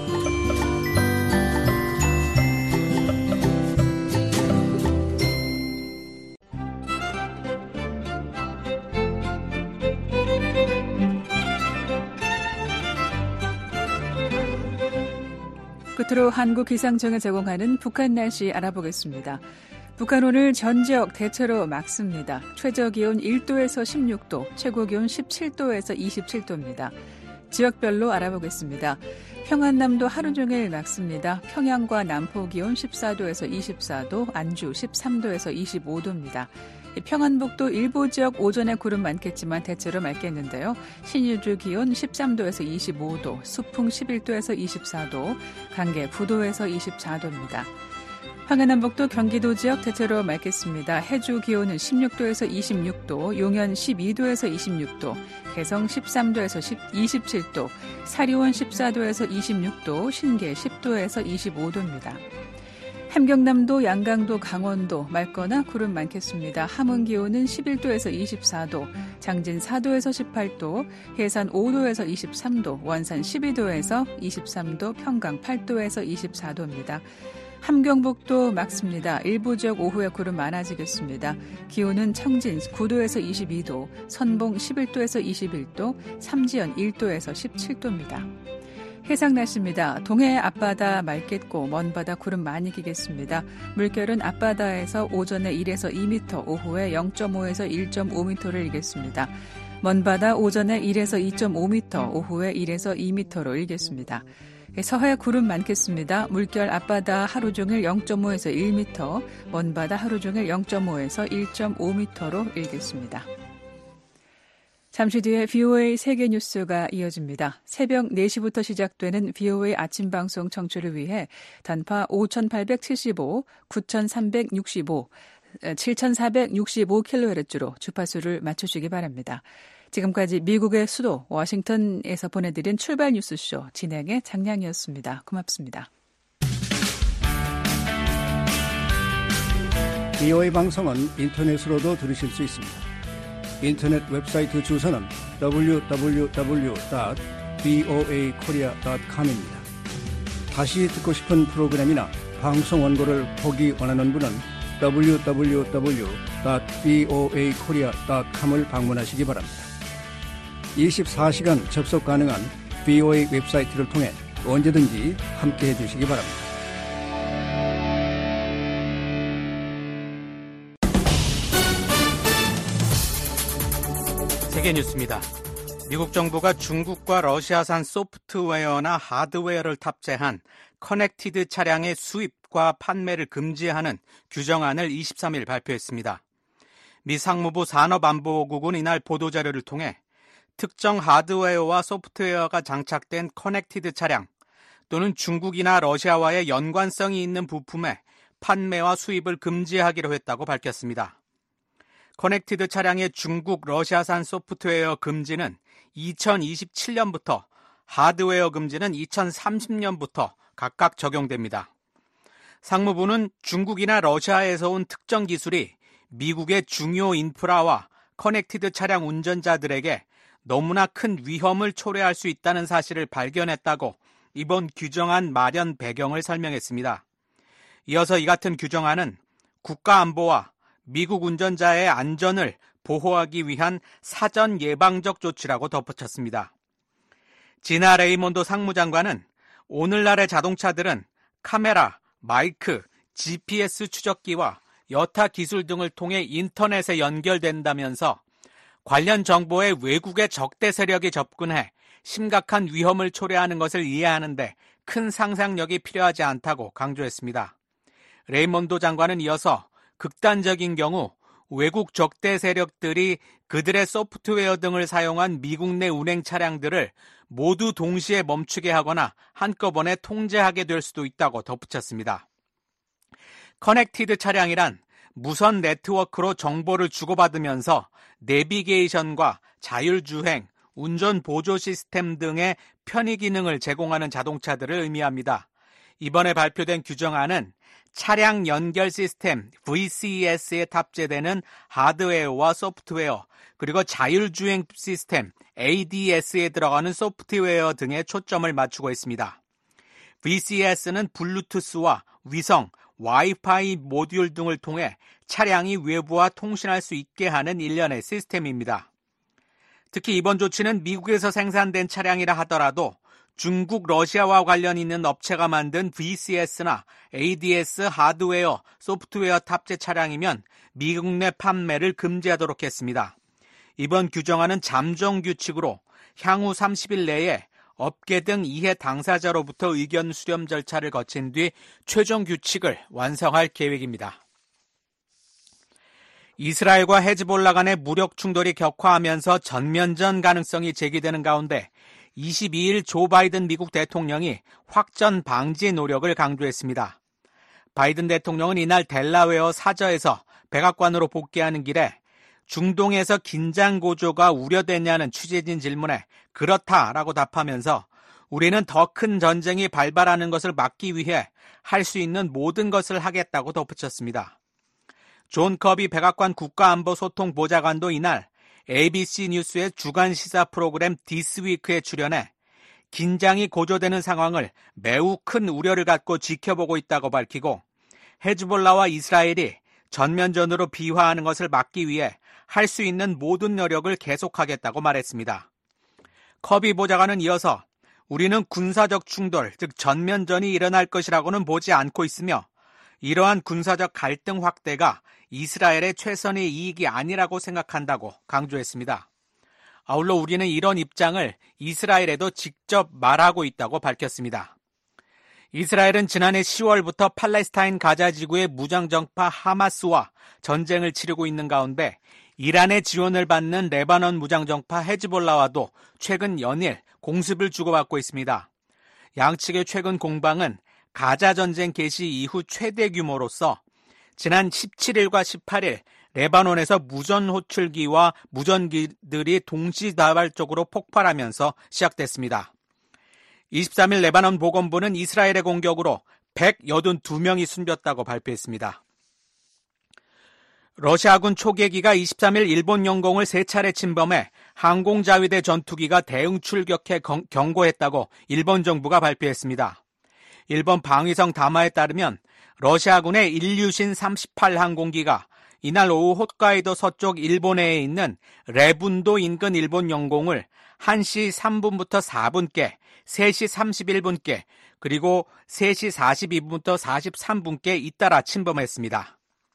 끝으로 한국기상청에 제공하는 북한 날씨 알아보겠습니다. 북한 오늘 전 지역 대체로 맑습니다. 최저기온 1도에서 16도, 최고기온 17도에서 27도입니다. 지역별로 알아보겠습니다. 평안남도 하루 종일 맑습니다. 평양과 남포 기온 14도에서 24도, 안주 13도에서 25도입니다. 평안북도 일부 지역 오전에 구름 많겠지만 대체로 맑겠는데요. 신의주 기온 13도에서 25도, 수풍 11도에서 24도, 강계 9도에서 24도입니다. 황해남북도 경기도 지역 대체로 맑겠습니다. 해주 기온은 16도에서 26도, 용현 12도에서 26도, 개성 13도에서 27도, 사리원 14도에서 26도, 신계 10도에서 25도입니다. 함경남도, 양강도, 강원도 맑거나 구름 많겠습니다. 함흥 기온은 11도에서 24도, 장진 4도에서 18도, 해산 5도에서 23도, 원산 12도에서 23도, 평강 8도에서 24도입니다. 함경북도 맑습니다. 일부 지역 오후에 구름 많아지겠습니다. 기온은 청진 9도에서 22도, 선봉 11도에서 21도, 삼지연 1도에서 17도입니다. 해상 날씨입니다. 동해 앞바다 맑겠고 먼바다 구름 많이 끼겠습니다. 물결은 앞바다에서 오전에 1에서 2m, 오후에 0.5에서 1.5m를 일겠습니다. 먼바다 오전에 1에서 2.5m, 오후에 1에서 2m로 일겠습니다. 서해 구름 많겠습니다. 물결 앞바다 하루 종일 0.5에서 1m, 먼바다 하루 종일 0.5에서 1.5m로 일겠습니다. 잠시 뒤에 BOA 세계 뉴스가 이어집니다. 새벽 4시부터 시작되는 BOA 아침 방송 청취를 위해 단파 5875, 9365, 7465kHz로 주파수를 맞춰주기 바랍니다. 지금까지 미국의 수도 워싱턴에서 보내드린 출발 뉴스쇼 진행의 장량이었습니다. 고맙습니다. BOA 방송은 인터넷으로도 들으실 수 있습니다. 인터넷 웹사이트 주소는 www.boakorea.com입니다. 다시 듣고 싶은 프로그램이나 방송 원고를 보기 원하는 분은 www.boakorea.com을 방문하시기 바랍니다. 24시간 접속 가능한 BOA 웹사이트를 통해 언제든지 함께해 주시기 바랍니다. 세계 뉴스입니다. 미국 정부가 중국과 러시아산 소프트웨어나 하드웨어를 탑재한 커넥티드 차량의 수입과 판매를 금지하는 규정안을 23일 발표했습니다. 미 상무부 산업안보국은 이날 보도자료를 통해 특정 하드웨어와 소프트웨어가 장착된 커넥티드 차량 또는 중국이나 러시아와의 연관성이 있는 부품의 판매와 수입을 금지하기로 했다고 밝혔습니다. 커넥티드 차량의 중국, 러시아산 소프트웨어 금지는 2027년부터, 하드웨어 금지는 2030년부터 각각 적용됩니다. 상무부는 중국이나 러시아에서 온 특정 기술이 미국의 중요 인프라와 커넥티드 차량 운전자들에게 너무나 큰 위험을 초래할 수 있다는 사실을 발견했다고 이번 규정안 마련 배경을 설명했습니다. 이어서 이 같은 규정안은 국가안보와 미국 운전자의 안전을 보호하기 위한 사전 예방적 조치라고 덧붙였습니다. 지나 레이몬도 상무장관은 오늘날의 자동차들은 카메라, 마이크, GPS 추적기와 여타 기술 등을 통해 인터넷에 연결된다면서 관련 정보에 외국의 적대 세력이 접근해 심각한 위험을 초래하는 것을 이해하는데 큰 상상력이 필요하지 않다고 강조했습니다. 레이몬도 장관은 이어서 극단적인 경우 외국 적대 세력들이 그들의 소프트웨어 등을 사용한 미국 내 운행 차량들을 모두 동시에 멈추게 하거나 한꺼번에 통제하게 될 수도 있다고 덧붙였습니다. 커넥티드 차량이란 무선 네트워크로 정보를 주고받으면서 내비게이션과 자율주행, 운전 보조 시스템 등의 편의 기능을 제공하는 자동차들을 의미합니다. 이번에 발표된 규정안은 차량 연결 시스템 VCS에 탑재되는 하드웨어와 소프트웨어, 그리고 자율주행 시스템 ADS에 들어가는 소프트웨어 등에 초점을 맞추고 있습니다. VCS는 블루투스와 위성, 와이파이 모듈 등을 통해 차량이 외부와 통신할 수 있게 하는 일련의 시스템입니다. 특히 이번 조치는 미국에서 생산된 차량이라 하더라도 중국, 러시아와 관련 있는 업체가 만든 VCS나 ADS 하드웨어, 소프트웨어 탑재 차량이면 미국 내 판매를 금지하도록 했습니다. 이번 규정안은 잠정 규칙으로 향후 30일 내에 업계 등 이해 당사자로부터 의견 수렴 절차를 거친 뒤 최종 규칙을 완성할 계획입니다. 이스라엘과 헤즈볼라 간의 무력 충돌이 격화하면서 전면전 가능성이 제기되는 가운데 22일 조 바이든 미국 대통령이 확전 방지 노력을 강조했습니다. 바이든 대통령은 이날 델라웨어 사저에서 백악관으로 복귀하는 길에 중동에서 긴장 고조가 우려되냐는 취재진 질문에 그렇다라고 답하면서 우리는 더 큰 전쟁이 발발하는 것을 막기 위해 할 수 있는 모든 것을 하겠다고 덧붙였습니다. 존 커비 백악관 국가안보소통 보좌관도 이날 ABC 뉴스의 주간 시사 프로그램 디스위크에 출연해 긴장이 고조되는 상황을 매우 큰 우려를 갖고 지켜보고 있다고 밝히고 헤즈볼라와 이스라엘이 전면전으로 비화하는 것을 막기 위해 할 수 있는 모든 노력을 계속하겠다고 말했습니다. 커비 보좌관은 이어서 우리는 군사적 충돌, 즉 전면전이 일어날 것이라고는 보지 않고 있으며 이러한 군사적 갈등 확대가 이스라엘의 최선의 이익이 아니라고 생각한다고 강조했습니다. 아울러 우리는 이런 입장을 이스라엘에도 직접 말하고 있다고 밝혔습니다. 이스라엘은 지난해 10월부터 팔레스타인 가자 지구의 무장정파 하마스와 전쟁을 치르고 있는 가운데 이란의 지원을 받는 레바논 무장정파 헤즈볼라와도 최근 연일 공습을 주고받고 있습니다. 양측의 최근 공방은 가자 전쟁 개시 이후 최대 규모로서 지난 17일과 18일 레바논에서 무전 호출기와 무전기들이 동시다발적으로 폭발하면서 시작됐습니다. 23일 레바논 보건부는 이스라엘의 공격으로 182명이 숨졌다고 발표했습니다. 러시아군 초계기가 23일 일본 영공을 3차례 침범해 항공자위대 전투기가 대응 출격해 경고했다고 일본 정부가 발표했습니다. 일본 방위성 담화에 따르면 러시아군의 일류신 38 항공기가 이날 오후 홋카이도 서쪽 일본해에 있는 레분도 인근 일본 영공을 1시 3분부터 4분께, 3시 31분께, 그리고 3시 42분부터 43분께 잇따라 침범했습니다.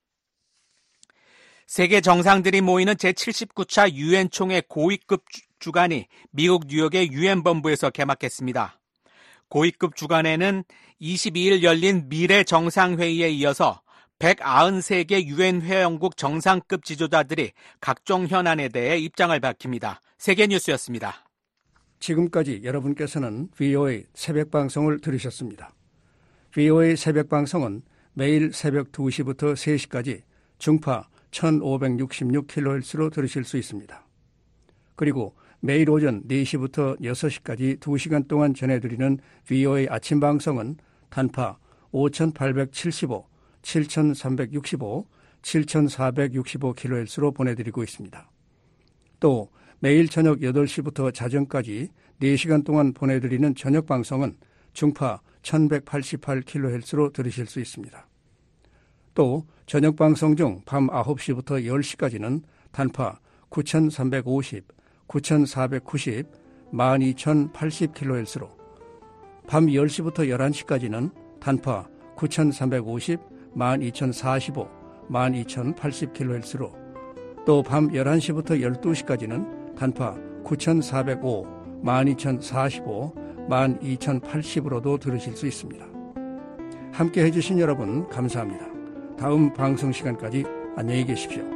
세계 정상들이 모이는 제79차 유엔 총회 고위급 주간이 미국 뉴욕의 유엔 본부에서 개막했습니다. 고위급 주간에는 22일 열린 미래 정상회의에 이어서 193개 유엔 회원국 정상급 지도자들이 각종 현안에 대해 입장을 밝힙니다. 세계뉴스였습니다. 지금까지 여러분께서는 VOA 새벽방송을 들으셨습니다. VOA 새벽방송은 매일 새벽 2시부터 3시까지 중파 1566kHz로 들으실 수 있습니다. 그리고 매일 오전 4시부터 6시까지 2시간 동안 전해드리는 VOA 아침방송은 단파 5875, 7365, 7465kHz로 보내드리고 있습니다. 또 매일 저녁 8시부터 자정까지 4시간 동안 보내드리는 저녁방송은 중파 1188kHz로 들으실 수 있습니다. 또 저녁방송 중 밤 9시부터 10시까지는 단파 9350, 9490, 12080kHz로 밤 10시부터 11시까지는 단파 9350, 12045, 12,080kHz로 또 밤 11시부터 12시까지는 단파 9,405, 12,045, 12,080으로도 들으실 수 있습니다. 함께 해주신 여러분 감사합니다. 다음 방송 시간까지 안녕히 계십시오.